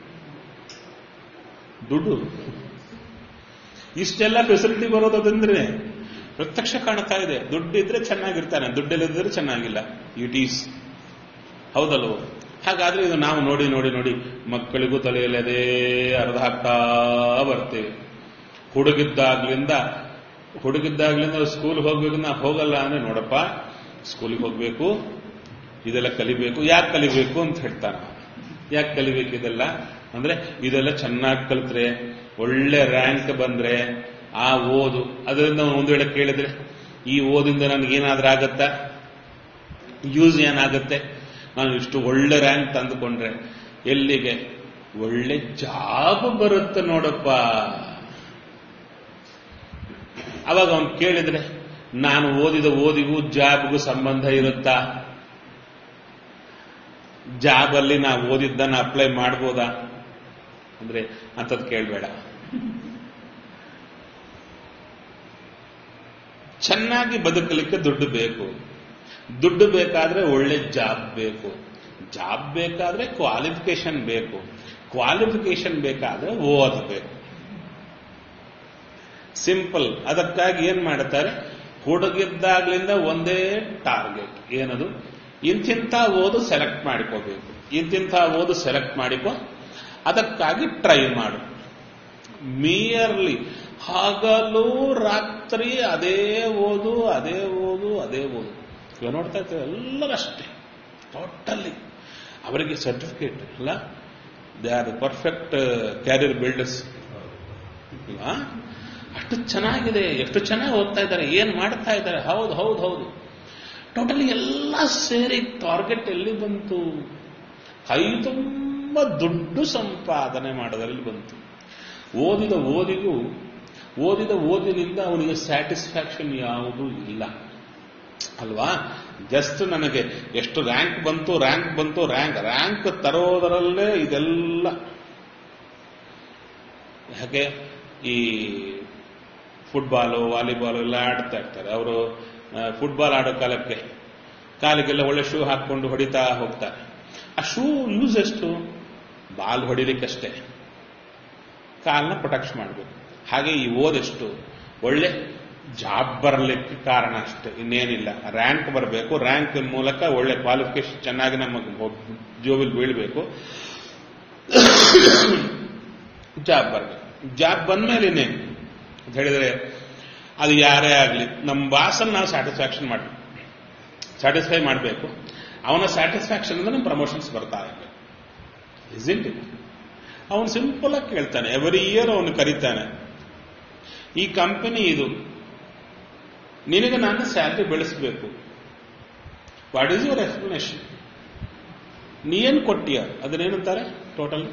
ದುಡ್ಡು. ಇಷ್ಟೆಲ್ಲ ಫೆಸಿಲಿಟಿ ಬರೋದಂದ್ರೆ ಪ್ರತ್ಯಕ್ಷ ಕಾಣ್ತಾ ಇದೆ. ದುಡ್ಡಿದ್ರೆ ಚೆನ್ನಾಗಿರ್ತಾನೆ, ದುಡ್ಡಿಲ್ಲದಿದ್ರೆ ಚೆನ್ನಾಗಿಲ್ಲ. ಇಟ್ ಈಸ್ ಹೌದಲ್ವೋ? ಹಾಗಾದ್ರೆ ಇದು ನಾವು ನೋಡಿ ನೋಡಿ ನೋಡಿ ಮಕ್ಕಳಿಗೂ ತಲೆಯಲ್ಲದೇ ಅರ್ಧ ಹಾಕ್ತಾ ಬರ್ತೇವೆ. ಹುಡುಗಿದ್ದಾಗ್ಲಿಂದ ಹುಡುಗಿದ್ದಾಗ್ಲಿಂದ ಸ್ಕೂಲ್ ಹೋಗ್ಬೇಕು, ನಾ ಹೋಗಲ್ಲ ಅಂದ್ರೆ ನೋಡಪ್ಪ ಸ್ಕೂಲಿಗೆ ಹೋಗ್ಬೇಕು, ಇದೆಲ್ಲ ಕಲಿಬೇಕು. ಯಾಕೆ ಕಲಿಬೇಕು ಅಂತ ಹೇಳ್ತಾನೆ. ಯಾಕೆ ಕಲಿಬೇಕು ಇದೆಲ್ಲ ಅಂದ್ರೆ ಇದೆಲ್ಲ ಚೆನ್ನಾಗಿ ಕಲಿತ್ರೆ, ಒಳ್ಳೆ ರ್ಯಾಂಕ್ ಬಂದ್ರೆ ಆ ಓದು, ಅದರಿಂದ ಒಂದು ವೇಳೆ ಕೇಳಿದ್ರೆ ಈ ಓದಿಂದ ನನಗೇನಾದ್ರೂ ಆಗತ್ತಾ, ಯೂಸ್ ಏನಾಗುತ್ತೆ, ನಾನು ಇಷ್ಟು ಒಳ್ಳೆ ರ್ಯಾಂಕ್ ತಂದುಕೊಂಡ್ರೆ ಎಲ್ಲಿಗೆ, ಒಳ್ಳೆ ಜಾಬ್ ಬರುತ್ತೆ ನೋಡಪ್ಪ. ಅವಾಗ ಅವನು ಕೇಳಿದ್ರೆ ನಾನು ಓದಿದ ಓದಿಗೂ ಜಾಬ್ಗೂ ಸಂಬಂಧ ಇರುತ್ತಾ? ಜಾಬಲ್ಲಿ ನಾವು ಓದಿದ್ದನ್ನು ಅಪ್ಲೈ ಮಾಡ್ಬೋದಾ ಅಂದ್ರೆ ಅಂಥದ್ದು ಕೇಳಬೇಡ. ಚೆನ್ನಾಗಿ ಬದುಕಲಿಕ್ಕೆ ದುಡ್ಡು ಬೇಕು. ದುಡ್ಡು ಬೇಕಾದ್ರೆ ಒಳ್ಳೆ ಜಾಬ್ ಬೇಕು. ಜಾಬ್ ಬೇಕಾದ್ರೆ ಕ್ವಾಲಿಫಿಕೇಶನ್ ಬೇಕು. ಕ್ವಾಲಿಫಿಕೇಶನ್ ಬೇಕಾದ್ರೆ ಓದಬೇಕು. ಸಿಂಪಲ್. ಅದಕ್ಕಾಗಿ ಏನ್ ಮಾಡ್ತಾರೆ, ಹುಡುಗಿದ್ದಾಗ್ಲಿಂದ ಒಂದೇ ಟಾರ್ಗೆಟ್. ಏನದು? ಇಂತಿಂಥ ಓದು ಸೆಲೆಕ್ಟ್ ಮಾಡಿಕೋಬೇಕು, ಇಂತಿಂಥ ಓದು ಸೆಲೆಕ್ಟ್ ಮಾಡಿಕೋ, ಅದಕ್ಕಾಗಿ ಟ್ರೈ ಮಾಡು. ಮಿಯರ್ಲಿ ಹಗಲು ರಾತ್ರಿ ಅದೇ ಓದು ಅದೇ ಓದು ಅದೇ ಓದು. ಇವಾಗ ನೋಡ್ತಾ ಇರ್ತೇವೆ ಎಲ್ಲರಷ್ಟೇ, ಟೋಟಲಿ ಅವರಿಗೆ ಸರ್ಟಿಫಿಕೇಟ್ ಅಲ್ಲ, they are perfect career builders. ಅಷ್ಟು ಚೆನ್ನಾಗಿದೆ, ಎಷ್ಟು ಚೆನ್ನಾಗಿ ಓದ್ತಾ ಇದ್ದಾರೆ, ಏನ್ ಮಾಡ್ತಾ ಇದ್ದಾರೆ. ಹೌದು ಹೌದು ಹೌದು ಟೋಟಲಿ ಎಲ್ಲ ಸೇರಿ ಟಾರ್ಗೆಟ್ ಎಲ್ಲಿ ಬಂತು? ಕೈ ತುಂಬ ದುಡ್ಡು ಸಂಪಾದನೆ ಮಾಡೋದ್ರಲ್ಲಿ ಬಂತು. ಓದಿದ ಓದಿಗೂ ಓದಿದ ಓದಿನಿಂದ ಅವನಿಗೆ ಸ್ಯಾಟಿಸ್ಫ್ಯಾಕ್ಷನ್ ಯಾವುದೂ ಇಲ್ಲ ಅಲ್ವಾ? ಜಸ್ಟ್ ನನಗೆ ಎಷ್ಟು ರ್ಯಾಂಕ್ ಬಂತು ರ್ಯಾಂಕ್ ಬಂತು ರ್ಯಾಂಕ್ ರ್ಯಾಂಕ್ ತರೋದರಲ್ಲೇ ಇದೆಲ್ಲ. ಯಾಕೆ ಈ ಫುಟ್ಬಾಲು ವಾಲಿಬಾಲು ಎಲ್ಲ ಆಡ್ತಾ ಇರ್ತಾರೆ. ಅವರು ಫುಟ್ಬಾಲ್ ಆಡೋ ಕಾಲಕ್ಕೆ ಕಾಲಿಗೆಲ್ಲ ಒಳ್ಳೆ ಶೂ ಹಾಕೊಂಡು ಹೊಡಿತಾ ಹೋಗ್ತಾರೆ. ಆ ಶೂ ಯೂಸ್ ಎಷ್ಟು? ಬಾಲ್ ಹೊಡಿಲಿಕ್ಕಷ್ಟೇ, ಕಾಲನ್ನ ಪ್ರೊಟೆಕ್ಟ್ ಮಾಡಬೇಕು. ಹಾಗೆ ಈ ಓದೆಷ್ಟು? ಒಳ್ಳೆ ಜಾಬ್ ಬರಲಿಕ್ಕೆ ಕಾರಣ ಅಷ್ಟೇ, ಇನ್ನೇನಿಲ್ಲ. ರ್ಯಾಂಕ್ ಬರಬೇಕು, ರ್ಯಾಂಕ್ ಮೂಲಕ ಒಳ್ಳೆ ಕ್ವಾಲಿಫಿಕೇಶನ್ ಚೆನ್ನಾಗಿ ನಮ್ಮ ಜೋಬಿಲ್ ಬೀಳಬೇಕು, ಜಾಬ್ ಬರಬೇಕು. ಜಾಬ್ ಬಂದ್ಮೇಲೆ ಇನ್ನೇನು ಅಂತ ಹೇಳಿದ್ರೆ, ಅದು ಯಾರೇ ಆಗಲಿ ನಮ್ಮ ಬಾಸನ್ನು ನಾವು ಸ್ಯಾಟಿಸ್ಫ್ಯಾಕ್ಷನ್ ಮಾಡಬೇಕು, ಸ್ಯಾಟಿಸ್ಫೈ ಮಾಡಬೇಕು. ಅವನ ಸ್ಯಾಟಿಸ್ಫ್ಯಾಕ್ಷನ್ ಅಂದ್ರೆ ನಮ್ಮ ಪ್ರಮೋಷನ್ಸ್ ಬರ್ತಾ ಇರಬೇಕು. Is it it? ಅವನು ಸಿಂಪಲ್ ಆಗಿ ಕೇಳ್ತಾನೆ. ಎವರಿ ಇಯರ್ ಅವನು ಕರೀತಾನೆ, ಈ ಕಂಪನಿ ಇದು, ನಿನಗೆ ನಾನು ಸ್ಯಾಲ್ರಿ ಬೆಳೆಸಬೇಕು, ವಾಟ್ ಈಸ್ ಯುವರ್ ಎಕ್ಸ್ಪ್ಲನೇಷನ್? ನೀ ಏನು ಕೊಟ್ಟಿಯ? ಅದನ್ನೇನಂತಾರೆ ಟೋಟಲ್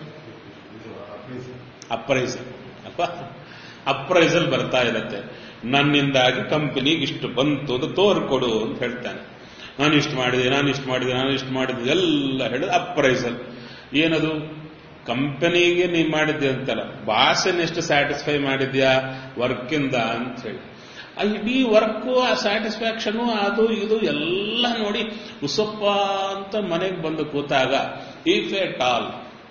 ಅಪ್ರೈಸಲ್ ಅಲ್ವಾ? ಅಪ್ರೈಸಲ್ ಬರ್ತಾ ಇರತ್ತೆ. ನನ್ನಿಂದಾಗಿ ಕಂಪನಿಗೆ ಇಷ್ಟು ಬಂತು ಅದು ತೋರ್ಕೊಡು ಅಂತ ಹೇಳ್ತಾನೆ. ನಾನು ಇಷ್ಟು ಮಾಡಿದೆ, ನಾನು ಇಷ್ಟು ಮಾಡಿದೆ, ನಾನು ಇಷ್ಟು ಮಾಡಿದೆ ಎಲ್ಲ ಹೇಳಿದ ಅಪ್ರೈಸಲ್. ಏನದು? ಕಂಪನಿಗೆ ನೀ ಮಾಡಿದ್ದೆ ಅಂತಲ್ಲ, ಬಾಸನ್ನೆಷ್ಟು ಸ್ಯಾಟಿಸ್ಫೈ ಮಾಡಿದ್ಯಾ ವರ್ಕಿಂದ ಅಂತ ಹೇಳಿ. ಆ ಇಡೀ ವರ್ಕು, ಆ ಸ್ಯಾಟಿಸ್ಫ್ಯಾಕ್ಷನು, ಅದು ಇದು ಎಲ್ಲ ನೋಡಿ ಉಸಪ್ಪ ಅಂತ ಮನೆಗೆ ಬಂದು ಕೂತಾಗ ಇಫ್ ಎಟ್ ಆಲ್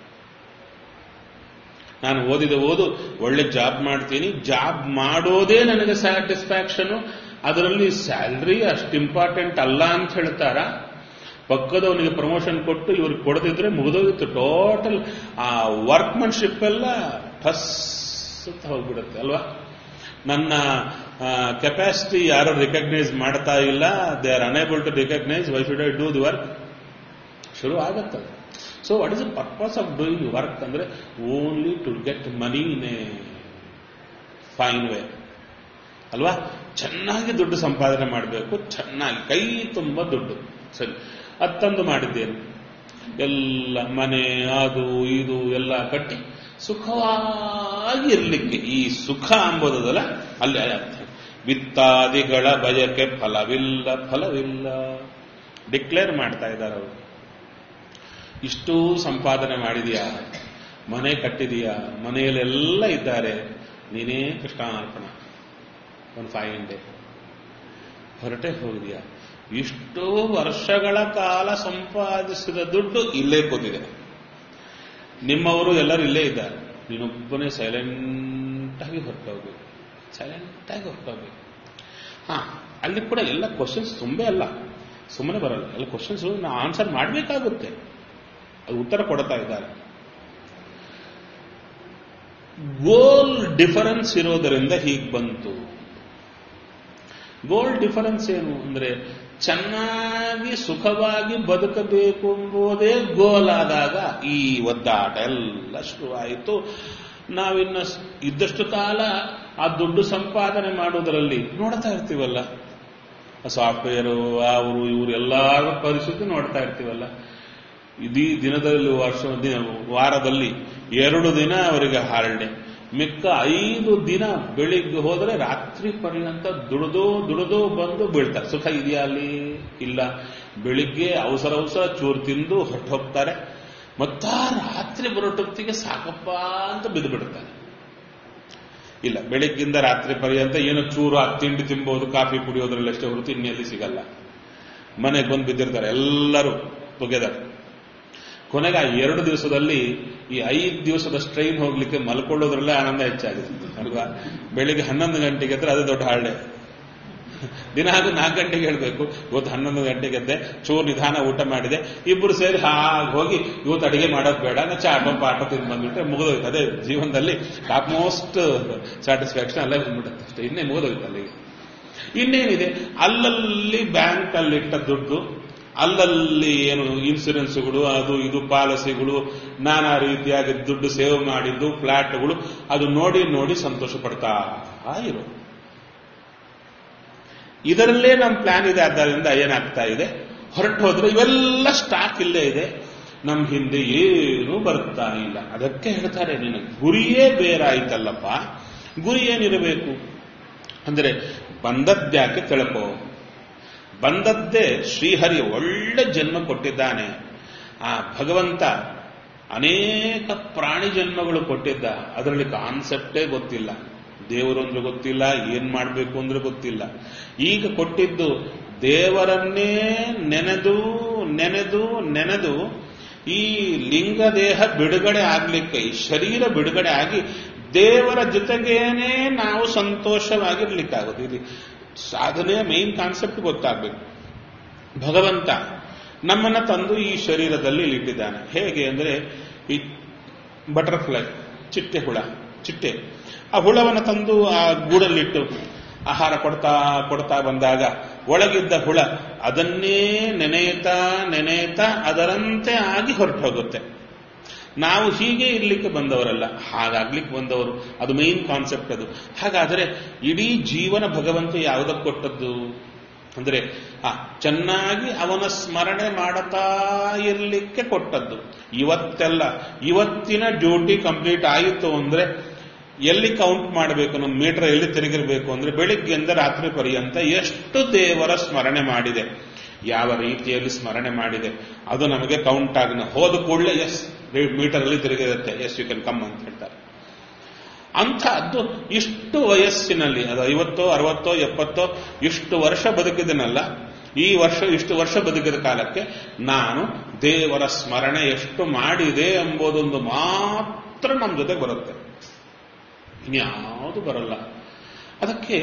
ನಾನು ಓದಿದ ಓದು ಒಳ್ಳೆ ಜಾಬ್ ಮಾಡ್ತೀನಿ, ಜಾಬ್ ಮಾಡೋದೇ ನನಗೆ ಸ್ಯಾಟಿಸ್ಫ್ಯಾಕ್ಷನು, ಅದರಲ್ಲಿ ಸ್ಯಾಲ್ರಿ ಅಷ್ಟು ಇಂಪಾರ್ಟೆಂಟ್ ಅಲ್ಲ ಅಂತ ಹೇಳ್ತಾರ. ಪಕ್ಕದವನಿಗೆ ಪ್ರಮೋಷನ್ ಕೊಟ್ಟು ಇವ್ರಿಗೆ ಕೊಡದಿದ್ರೆ ಮುಗಿದೋಗಿತ್ತು ಟೋಟಲ್. ಆ ವರ್ಕ್ಮನ್ಶಿಪ್ ಎಲ್ಲ ಫಸ್ ಅಂತ ಹೋಗ್ಬಿಡುತ್ತೆ ಅಲ್ವಾ? ನನ್ನ ಕೆಪಾಸಿಟಿ ಯಾರು ರಿಕಗ್ನೈಸ್ ಮಾಡ್ತಾ ಇಲ್ಲ, they are unable to recognise, why should I do the work ಶುರು ಆಗತ್ತದು. So what is the purpose of doing work ಅಂದ್ರೆ only to get money in a fine way ಅಲ್ವಾ? ಚೆನ್ನಾಗಿ ದುಡ್ಡು ಸಂಪಾದನೆ ಮಾಡಬೇಕು, ಚೆನ್ನಾಗಿ ಕೈ ತುಂಬ ದುಡ್ಡು. ಸರಿ, ಅತ್ತಂದು ಮಾಡಿದ್ದೇನೆ, ಎಲ್ಲ ಮನೆ ಅದು ಇದು ಎಲ್ಲ ಕಟ್ಟಿ ಸುಖವಾಗಿ ಇರಲಿಕ್ಕೆ. ಈ ಸುಖ ಅಂಬೋದಲ್ಲ ಅಲ್ಲಿ ಅರ್ಥ. ವಿತ್ತಾದಿಗಳ ಬಯಕೆ ಫಲವಿಲ್ಲ, ಫಲವಿಲ್ಲ ಡಿಕ್ಲೇರ್ ಮಾಡ್ತಾ ಇದ್ದಾರೆ ಅವರು. ಇಷ್ಟೂ ಸಂಪಾದನೆ ಮಾಡಿದೀಯಾ, ಮನೆ ಕಟ್ಟಿದೀಯಾ, ಮನೆಯಲ್ಲೆಲ್ಲ ಇದ್ದಾರೆ, ನೀನೇ ಕೃಷ್ಣಾರ್ಪಣ, ಒಂದು ಫೈವ್ ಡೇ ಹೊರಟೆ ಹೋಗಿದೆಯಾ. ಇಷ್ಟೋ ವರ್ಷಗಳ ಕಾಲ ಸಂಪಾದಿಸಿದ ದುಡ್ಡು ಇಲ್ಲೇ ಕೂತಿದೆ. ನಿಮ್ಮವರು ಎಲ್ಲರೂ ಇಲ್ಲೇ ಇದ್ದಾರೆ, ನೀನೊಬ್ಬನೇ ಸೈಲೆಂಟಾಗಿ ಹೊರಟೋಗ್ಬೇಕು, ಸೈಲೆಂಟಾಗಿ ಹೊರಟೋಗ್ಬೇಕು. ಹಾ, ಅಲ್ಲಿ ಕೂಡ ಎಲ್ಲ ಕ್ವಶನ್ಸ್ ತುಂಬೇ ಅಲ್ಲ, ಸುಮ್ಮನೆ ಬರಲ್ಲ. ಎಲ್ಲ ಕ್ವಶನ್ಸ್ ನಾವು ಆನ್ಸರ್ ಮಾಡಬೇಕಾಗುತ್ತೆ, ಅದು ಉತ್ತರ ಕೊಡ್ತಾ ಇದ್ದಾರೆ. ಗೋಲ್ ಡಿಫರೆನ್ಸ್ ಇರೋದರಿಂದ ಹೀಗೆ ಬಂತು. ಗೋಲ್ ಡಿಫರೆನ್ಸ್ ಏನು ಅಂದ್ರೆ ಚೆನ್ನಾಗಿ ಸುಖವಾಗಿ ಬದುಕಬೇಕು ಎಂಬುದೇ ಗೋಲ್ ಆದಾಗ ಈ ಒದ್ದಾಟ ಎಲ್ಲ ಶುರುವಾಯಿತು. ನಾವಿನ್ನ ಇದ್ದಷ್ಟು ಕಾಲ ಆ ದುಡ್ಡು ಸಂಪಾದನೆ ಮಾಡೋದರಲ್ಲಿ ನೋಡ್ತಾ ಇರ್ತೀವಲ್ಲ, ಸಾಫ್ಟ್ವೇರು ಅವರು ಇವರು ಎಲ್ಲರ ಪರಿಸ್ಥಿತಿ ನೋಡ್ತಾ ಇರ್ತೀವಲ್ಲ. ಇದೀ ದಿನದಲ್ಲಿ ವರ್ಷ ದಿನ ವಾರದಲ್ಲಿ ಎರಡು ದಿನ ಅವರಿಗೆ ಹಾಲಿಡೇ, ಮಿಕ್ಕ ಐದು ದಿನ ಬೆಳಿಗ್ಗೆ ಹೋದರೆ ರಾತ್ರಿ ಪರ್ಯಂತ ದುಡಿದು ದುಡಿದು ಬಂದು ಬೀಳ್ತಾರೆ. ಸುಖ ಇದೆಯಾ ಅಲ್ಲಿ? ಇಲ್ಲ. ಬೆಳಿಗ್ಗೆ ಅವಸರ ಅವಸರ ಚೂರು ತಿಂದು ಹೊಟ್ಟು ಹೋಗ್ತಾರೆ, ಮತ್ತ ರಾತ್ರಿ ಬರೋಟೊತ್ತಿಗೆ ಸಾಕಪ್ಪ ಅಂತ ಬಿದ್ದು ಬಿಡ್ತಾರೆ. ಇಲ್ಲ, ಬೆಳಿಗ್ಗಿಂದ ರಾತ್ರಿ ಪರ್ಯಂತ ಏನೋ ಚೂರು ಆ ತಿಂಡಿ ತಿನ್ಬಹುದು, ಕಾಫಿ ಕುಡಿಯೋದ್ರಲ್ಲಿ ಅಷ್ಟೇ ಹೊರತು ಇನ್ನೆಲ್ಲಿ ಸಿಗಲ್ಲ. ಮನೆಗೆ ಬಂದು ಬಿದ್ದಿರ್ತಾರೆ ಎಲ್ಲರೂ ಟುಗೆದರ್. ಕೊನೆಗೆ ಆ ಎರಡು ದಿವಸದಲ್ಲಿ ಈ ಐದು ದಿವಸದ ಸ್ಟ್ರೈನ್ ಹೋಗ್ಲಿಕ್ಕೆ ಮಲ್ಕೊಳ್ಳೋದ್ರಲ್ಲೇ ಆನಂದ ಹೆಚ್ಚಾಗಿದೆ ಅಲ್ವಾ? ಬೆಳಿಗ್ಗೆ ಹನ್ನೊಂದು ಗಂಟೆಗೆ ಎದ್ರೆ ಅದೇ ದೊಡ್ಡ ಹಾಳ್ಳೆ. ದಿನ ಅದು ನಾಲ್ಕು ಗಂಟೆಗೆ ಹೇಳ್ಬೇಕು, ಇವತ್ತು ಹನ್ನೊಂದು ಗಂಟೆಗೆ ಎದ್ದೆ, ಚೂರು ನಿಧಾನ ಊಟ ಮಾಡಿದೆ, ಇಬ್ಬರು ಸೇರಿ ಹಾಗೆ ಹೋಗಿ ಇವತ್ತು ಅಡಿಗೆ ಮಾಡೋದು ಬೇಡ, ನಾ ಚಾಟ ಪಾಠ ತಿಂದು ಬಂದ್ಬಿಟ್ರೆ ಮುಗಿದೋಯ್ತು. ಅದೇ ಜೀವನದಲ್ಲಿ ಟಾಪ್ ಮೋಸ್ಟ್ ಸ್ಯಾಟಿಸ್ಫ್ಯಾಕ್ಷನ್ ಅಲ್ಲೇ ಬಂದ್ಬಿಡುತ್ತೆ ಅಷ್ಟೇ, ಇನ್ನೇ ಮುಗಿದೋಯ್ತು ಅಲ್ಲಿಗೆ. ಇನ್ನೇನಿದೆ, ಅಲ್ಲಲ್ಲಿ ಬ್ಯಾಂಕ್ ಅಲ್ಲಿಟ್ಟ ದುಡ್ಡು, ಅಲ್ಲಲ್ಲಿ ಏನು ಇನ್ಸೂರೆನ್ಸ್ಗಳು, ಅದು ಇದು ಪಾಲಿಸಿಗಳು, ನಾನಾ ರೀತಿಯಾಗಿ ದುಡ್ಡು ಸೇವ್ ಮಾಡಿದ್ದು, ಫ್ಲಾಟ್ಗಳು, ಅದು ನೋಡಿ ನೋಡಿ ಸಂತೋಷ ಪಡ್ತಾ ಇರು. ಇದರಲ್ಲೇ ನಮ್ಮ ಪ್ಲಾನ್ ಇದೆ. ಆದ್ದರಿಂದ ಏನಾಗ್ತಾ ಇದೆ, ಹೊರಟು ಹೋದ್ರೆ ಇವೆಲ್ಲ ಸ್ಟಾಕ್ ಇಲ್ಲೇ ಇದೆ, ನಮ್ಮ ಹಿಂದೆ ಏನೂ ಬರ್ತಾ ಇಲ್ಲ. ಅದಕ್ಕೆ ಹೇಳ್ತಾರೆ, ನಿನ್ನ ಗುರಿಯೇ ಬೇರಾಯ್ತಲ್ಲಪ್ಪ. ಗುರಿ ಏನಿರಬೇಕು ಅಂದ್ರೆ ಬಂದದ್ಯಾಕೆ ತಿಳ್ಕೋ. ಬಂದದ್ದೇ ಶ್ರೀಹರಿ ಒಳ್ಳೆ ಜನ್ಮ ಕೊಟ್ಟಿದ್ದಾನೆ. ಆ ಭಗವಂತ ಅನೇಕ ಪ್ರಾಣಿ ಜನ್ಮಗಳು ಕೊಟ್ಟಿದ್ದ, ಅದರಲ್ಲಿ ಕಾನ್ಸೆಪ್ಟೇ ಗೊತ್ತಿಲ್ಲ, ದೇವರಂದ್ರೆ ಗೊತ್ತಿಲ್ಲ, ಏನ್ ಮಾಡಬೇಕು ಅಂದ್ರೆ ಗೊತ್ತಿಲ್ಲ. ಈಗ ಕೊಟ್ಟಿದ್ದು ದೇವರನ್ನೇ ನೆನೆದು ನೆನೆದು ನೆನೆದು ಈ ಲಿಂಗದೇಹ ಬಿಡುಗಡೆ ಆಗ್ಲಿಕ್ಕೆ, ಈ ಶರೀರ ಬಿಡುಗಡೆ ಆಗಿ ದೇವರ ಜೊತೆಗೇನೆ ನಾವು ಸಂತೋಷವಾಗಿರ್ಲಿಕ್ಕಾಗುತ್ತೆ. ಇಲ್ಲಿ ಸಾಧನೆಯ ಮೇನ್ ಕಾನ್ಸೆಪ್ಟ್ ಗೊತ್ತಾಗಬೇಕು. ಭಗವಂತ ನಮ್ಮನ್ನ ತಂದು ಈ ಶರೀರದಲ್ಲಿ ಇಟ್ಟಿದ್ದಾನೆ. ಹೇಗೆ ಅಂದ್ರೆ ಈ ಬಟರ್ಫ್ಲೈ, ಚಿಟ್ಟೆ ಹುಳ, ಚಿಟ್ಟೆ ಆ ಹುಳವನ್ನು ತಂದು ಆ ಗೂಡಲ್ಲಿಟ್ಟು ಆಹಾರ ಕೊಡ್ತಾ ಕೊಡ್ತಾ ಬಂದಾಗ ಒಳಗಿದ್ದ ಹುಳ ಅದನ್ನೇ ನೆನೆಯುತ್ತಾ ನೆನೆಯುತ್ತಾ ಅದರಂತೆ ಆಗಿ ಹೊರಟು ಹೋಗುತ್ತೆ. ನಾವು ಹೀಗೆ ಇರ್ಲಿಕ್ಕೆ ಬಂದವರಲ್ಲ, ಹಾಗಾಗ್ಲಿಕ್ಕೆ ಬಂದವರು. ಅದು ಮೇನ್ ಕಾನ್ಸೆಪ್ಟ್ ಅದು. ಹಾಗಾದರೆ ಇಡೀ ಜೀವನ ಭಗವಂತ ಯಾವುದಕ್ಕೆ ಕೊಟ್ಟದ್ದು ಅಂದ್ರೆ ಆ ಚೆನ್ನಾಗಿ ಅವನ ಸ್ಮರಣೆ ಮಾಡುತ್ತಾ ಇರಲಿಕ್ಕೆ ಕೊಟ್ಟದ್ದು. ಇವತ್ತೆಲ್ಲ ಇವತ್ತಿನ ಡ್ಯೂಟಿ ಕಂಪ್ಲೀಟ್ ಆಯಿತು ಅಂದ್ರೆ ಎಲ್ಲಿ ಕೌಂಟ್ ಮಾಡಬೇಕು, ನಮ್ಮ ಮೀಟರ್ ಎಲ್ಲಿ ತಿರುಗಿರಬೇಕು ಅಂದ್ರೆ ಬೆಳಿಗ್ಗೆಯಿಂದ ರಾತ್ರಿ ಪರ್ಯಂತ ಎಷ್ಟು ದೇವರ ಸ್ಮರಣೆ ಮಾಡಿದೆ, ಯಾವ ರೀತಿಯಲ್ಲಿ ಸ್ಮರಣೆ ಮಾಡಿದೆ, ಅದು ನಮಗೆ ಕೌಂಟ್ ಆಗಿ ಹೋದ ಕೂಡಲೇ ಎಸ್ ಮೀಟರ್ ಅಲ್ಲಿ ತಿರುಗಿರುತ್ತೆ, ಎಸ್ ಯು ಕ್ಯಾನ್ ಕಮ್ ಅಂತ ಹೇಳ್ತಾರೆ. ಅಂಥದ್ದು ಇಷ್ಟು ವಯಸ್ಸಿನಲ್ಲಿ, ಅದು ಐವತ್ತೋ ಅರವತ್ತೋ ಎಪ್ಪತ್ತೋ ಇಷ್ಟು ವರ್ಷ ಬದುಕಿದನಲ್ಲ, ಈ ವರ್ಷ ಇಷ್ಟು ವರ್ಷ ಬದುಕಿದ ಕಾಲಕ್ಕೆ ನಾನು ದೇವರ ಸ್ಮರಣೆ ಎಷ್ಟು ಮಾಡಿದೆ ಎಂಬುದೊಂದು ಮಾತ್ರ ನಮ್ಮ ಜೊತೆ ಬರುತ್ತೆ, ಇನ್ಯಾವುದು ಬರಲ್ಲ. ಅದಕ್ಕೆ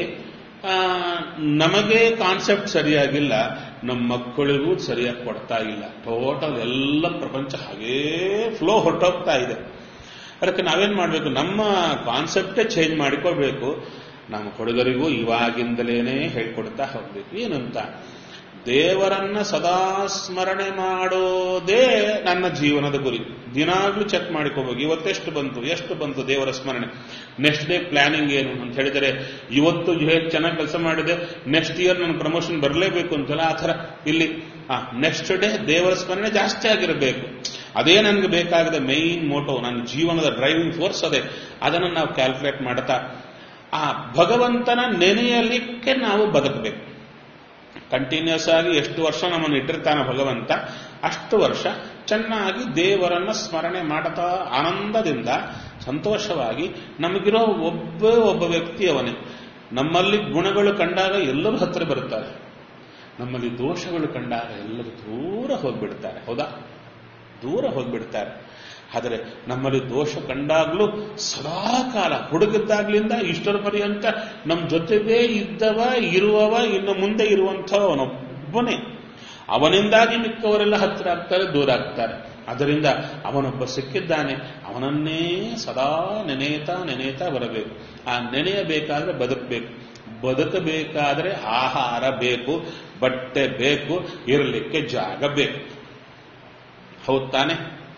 ನಮಗೆ ಕಾನ್ಸೆಪ್ಟ್ ಸರಿಯಾಗಿಲ್ಲ, ನಮ್ಮ ಮಕ್ಕಳಿಗೂ ಸರಿಯಾಗಿ ಕೊಡ್ತಾ ಇಲ್ಲ. ಟೋಟಲ್ ಎಲ್ಲ ಪ್ರಪಂಚ ಹಾಗೇ ಫ್ಲೋ ಹೊರಟೋಗ್ತಾ ಇದೆ. ಅದಕ್ಕೆ ನಾವೇನ್ ಮಾಡಬೇಕು, ನಮ್ಮ ಕಾನ್ಸೆಪ್ಟೇ ಚೇಂಜ್ ಮಾಡಿಕೊಳ್ಬೇಕು. ನಮ್ಮ ಹುಡುಗರಿಗೂ ಇವಾಗಿಂದಲೇನೆ ಹೇಳ್ಕೊಡ್ತಾ ಹೋಗ್ಬೇಕು. ಏನಂತ, ದೇವರನ್ನ ಸದಾ ಸ್ಮರಣೆ ಮಾಡೋದೇ ನನ್ನ ಜೀವನದ ಗುರಿ. ದಿನಾಗ್ಲೂ ಚೆಕ್ ಮಾಡಿಕೋಬೇಕು, ಇವತ್ತೆಷ್ಟು ಬಂತು, ಎಷ್ಟು ಬಂತು ದೇವರ ಸ್ಮರಣೆ, ನೆಕ್ಸ್ಟ್ ಡೇ ಪ್ಲಾನಿಂಗ್ ಏನು ಅಂತ ಹೇಳಿದರೆ, ಇವತ್ತು ಹೇಗೆ ಚೆನ್ನಾಗಿ ಕೆಲಸ ಮಾಡಿದೆ, ನೆಕ್ಸ್ಟ್ ಇಯರ್ ನನ್ನ ಪ್ರಮೋಷನ್ ಬರಲೇಬೇಕು ಅಂತಲ್ಲ, ಆ ಥರ ಇಲ್ಲಿ ನೆಕ್ಸ್ಟ್ ಡೇ ದೇವರ ಸ್ಮರಣೆ ಜಾಸ್ತಿ ಆಗಿರಬೇಕು. ಅದೇ ನನಗೆ ಬೇಕಾಗದ ಮೈನ್ ಮೋಟೋ, ನನ್ನ ಜೀವನದ ಡ್ರೈವಿಂಗ್ ಫೋರ್ಸ್ ಅದೇ. ಅದನ್ನು ನಾವು ಕ್ಯಾಲ್ಕುಲೇಟ್ ಮಾಡ್ತಾ ಆ ಭಗವಂತನ ನೆನೆಯಲಿಕ್ಕೆ ನಾವು ಬದುಕಬೇಕು. ಕಂಟಿನ್ಯೂಸ್ ಆಗಿ ಎಷ್ಟು ವರ್ಷ ನಮ್ಮನ್ನು ಇಟ್ಟಿರ್ತಾನ ಭಗವಂತ, ಅಷ್ಟು ವರ್ಷ ಚೆನ್ನಾಗಿ ದೇವರನ್ನ ಸ್ಮರಣೆ ಮಾಡುತ್ತಾ ಆನಂದದಿಂದ ಸಂತೋಷವಾಗಿ, ನಮಗಿರೋ ಒಬ್ಬ ಒಬ್ಬ ವ್ಯಕ್ತಿಯವನೇ. ನಮ್ಮಲ್ಲಿ ಗುಣಗಳು ಕಂಡಾಗ ಎಲ್ಲರೂ ಹತ್ತಿರ ಬರುತ್ತಾರೆ, ನಮ್ಮಲ್ಲಿ ದೋಷಗಳು ಕಂಡಾಗ ಎಲ್ಲರೂ ದೂರ ಹೋಗ್ಬಿಡ್ತಾರೆ. ಹೌದಾ? ದೂರ ಹೋಗ್ಬಿಡ್ತಾರೆ. ಆದರೆ ನಮ್ಮಲ್ಲಿ ದೋಷ ಕಂಡಾಗ್ಲೂ ಸದಾ ಕಾಲ ಹುಡುಗಿದ್ದಾಗ್ಲಿಂದ ಇಷ್ಟರ ಪರ್ಯಂತ ನಮ್ಮ ಜೊತೆಗೇ ಇದ್ದವ ಇರುವವ ಇನ್ನು ಮುಂದೆ ಇರುವಂಥವ ಅವನೊಬ್ಬನೇ. ಅವನಿಂದಾಗಿ ಮಿಕ್ಕವರೆಲ್ಲ ಹತ್ತಿರ ಆಗ್ತಾರೆ, ದೂರ ಆಗ್ತಾರೆ. ಅದರಿಂದ ಅವನೊಬ್ಬ ಸಿಕ್ಕಿದ್ದಾನೆ, ಅವನನ್ನೇ ಸದಾ ನೆನೆಯುತ್ತಾ ನೆನೆಯುತ್ತಾ ಬರಬೇಕು. ಆ ನೆನೆಯಬೇಕಾದ್ರೆ ಬದುಕಬೇಕು, ಬದುಕಬೇಕಾದ್ರೆ ಆಹಾರ ಬೇಕು, ಬಟ್ಟೆ ಬೇಕು, ಇರಲಿಕ್ಕೆ ಜಾಗ ಬೇಕು. ಹೌದು ತಾನೆ?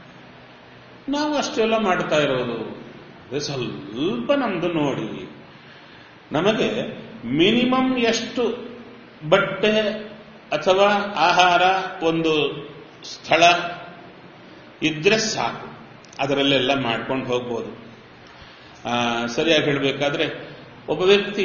ನಾವು ಅಷ್ಟೆಲ್ಲ ಮಾಡ್ತಾ ಇರೋದು. ಸ್ವಲ್ಪ ನಮ್ದು ನೋಡಿ, ನಮಗೆ ಮಿನಿಮಮ್ ಎಷ್ಟು ಬಟ್ಟೆ ಅಥವಾ ಆಹಾರ, ಒಂದು ಸ್ಥಳ ಇದ್ರೆ ಸಾಕು, ಅದರಲ್ಲೆಲ್ಲ ಮಾಡ್ಕೊಂಡು ಹೋಗ್ಬೋದು. ಸರಿಯಾಗಿ ಹೇಳಬೇಕಾದ್ರೆ, ಒಬ್ಬ ವ್ಯಕ್ತಿ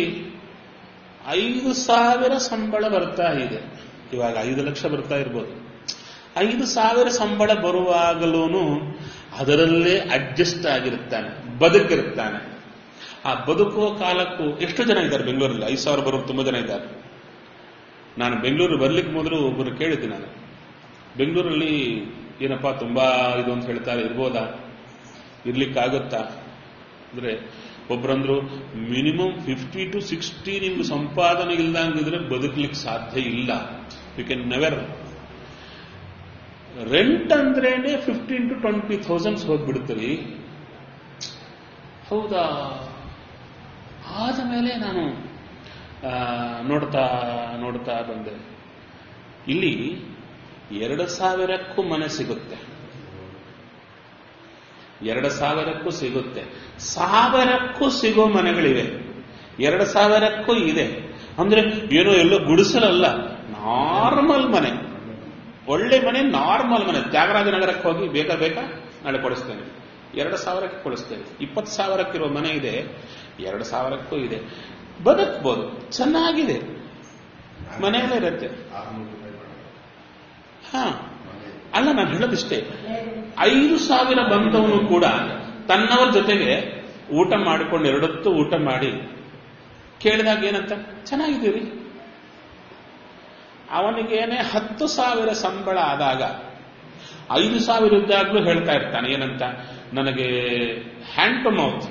ಐದು ಸಾವಿರ ಸಂಬಳ ಬರ್ತಾ ಇದೆ, ಇವಾಗ ಐದು ಲಕ್ಷ ಬರ್ತಾ ಇರ್ಬೋದು. ಐದು ಸಾವಿರ ಸಂಬಳ ಬರುವಾಗಲೂ ಅದರಲ್ಲೇ ಅಡ್ಜಸ್ಟ್ ಆಗಿರುತ್ತಾನೆ, ಬದುಕಿರುತ್ತಾನೆ. ಆ ಬದುಕುವ ಕಾಲಕ್ಕೂ ಎಷ್ಟು ಜನ ಇದ್ದಾರೆ ಬೆಂಗಳೂರಲ್ಲಿ? ಐದು ಸಾವಿರ ಬರೋರು ತುಂಬ ಜನ ಇದ್ದಾರೆ. ನಾನು ಬೆಂಗಳೂರು ಬರ್ಲಿಕ್ಕೆ ಮೊದಲು ಒಬ್ಬರು ಕೇಳಿದ್ದೆ, ನಾನು ಬೆಂಗಳೂರಲ್ಲಿ ಏನಪ್ಪಾ ತುಂಬಾ ಇದು ಅಂತ ಹೇಳ್ತಾರೆ, ಇರ್ಬೋದಾ, ಇರ್ಲಿಕ್ಕಾಗುತ್ತಾ ಅಂದ್ರೆ ಒಬ್ಬರಂದ್ರು ಮಿನಿಮಮ್ ಫಿಫ್ಟಿ ಟು ಸಿಕ್ಸ್ಟಿ ನಿಮ್ಗೆ ಸಂಪಾದನೆ ಇಲ್ದಂಗಿದ್ರೆ ಬದುಕಲಿಕ್ಕೆ ಸಾಧ್ಯ ಇಲ್ಲ, ಯು ಕ್ಯಾನ್ ನೆವರ್. ರೆಂಟ್ ಅಂದ್ರೇನೆ ಫಿಫ್ಟೀನ್ ಟು ಟ್ವೆಂಟಿ ಥೌಸಂಡ್ಸ್ ಹೋಗ್ಬಿಡುತ್ತೀರಿ. ಹೌದಾ? ಆದ ಮೇಲೆ ನಾನು ನೋಡ್ತಾ ನೋಡ್ತಾ ಬಂದೆ, ಇಲ್ಲಿ ಎರಡು ಸಾವಿರಕ್ಕೂ ಮನೆ ಸಿಗುತ್ತೆ, ಎರಡು ಸಾವಿರಕ್ಕೂ ಸಿಗುತ್ತೆ, ಸಾವಿರಕ್ಕೂ ಸಿಗೋ ಮನೆಗಳಿವೆ, ಎರಡು ಸಾವಿರಕ್ಕೂ ಇದೆ. ಅಂದ್ರೆ ಏನೋ ಎಲ್ಲೋ ಗುಡಿಸಲಲ್ಲ, ನಾರ್ಮಲ್ ಮನೆ, ಒಳ್ಳೆ ಮನೆ, ನಾರ್ಮಲ್ ಮನೆ. ತ್ಯಾಗರಾಜನಗರಕ್ಕೆ ಹೋಗಿ ಬೇಕಾ ಬೇಕಾ ನಾಳೆ ಕೊಡಿಸ್ತೇನೆ, ಎರಡು ಸಾವಿರಕ್ಕೆ ಕೊಡಿಸ್ತೇನೆ. ಇಪ್ಪತ್ತು ಸಾವಿರಕ್ಕಿರೋ ಮನೆ ಇದೆ, ಎರಡು ಸಾವಿರಕ್ಕೂ ಇದೆ, ಬದುಕಬಹುದು, ಚೆನ್ನಾಗಿದೆ, ಮನೆಯಲ್ಲೇ ಇರುತ್ತೆ. ಹಾ ಅಲ್ಲ, ನಾನು ಹೇಳೋದಿಷ್ಟೇ, ಐದು ಸಾವಿರ ಬಂದವನು ಕೂಡ ತನ್ನವರ ಜೊತೆಗೆ ಊಟ ಮಾಡಿಕೊಂಡು ಎರಡೊತ್ತು ಊಟ ಮಾಡಿ ಕೇಳಿದಾಗ ಏನಂತ, ಚೆನ್ನಾಗಿದ್ದೀರಿ. ಅವನಿಗೇನೆ ಹತ್ತು ಸಾವಿರ ಸಂಬಳ ಆದಾಗ ಐದು ಸಾವಿರ ಇದ್ದಾಗಲೂ ಹೇಳ್ತಾ ಇರ್ತಾನೆ, ಏನಂತ, ನನಗೆ hand to mouth,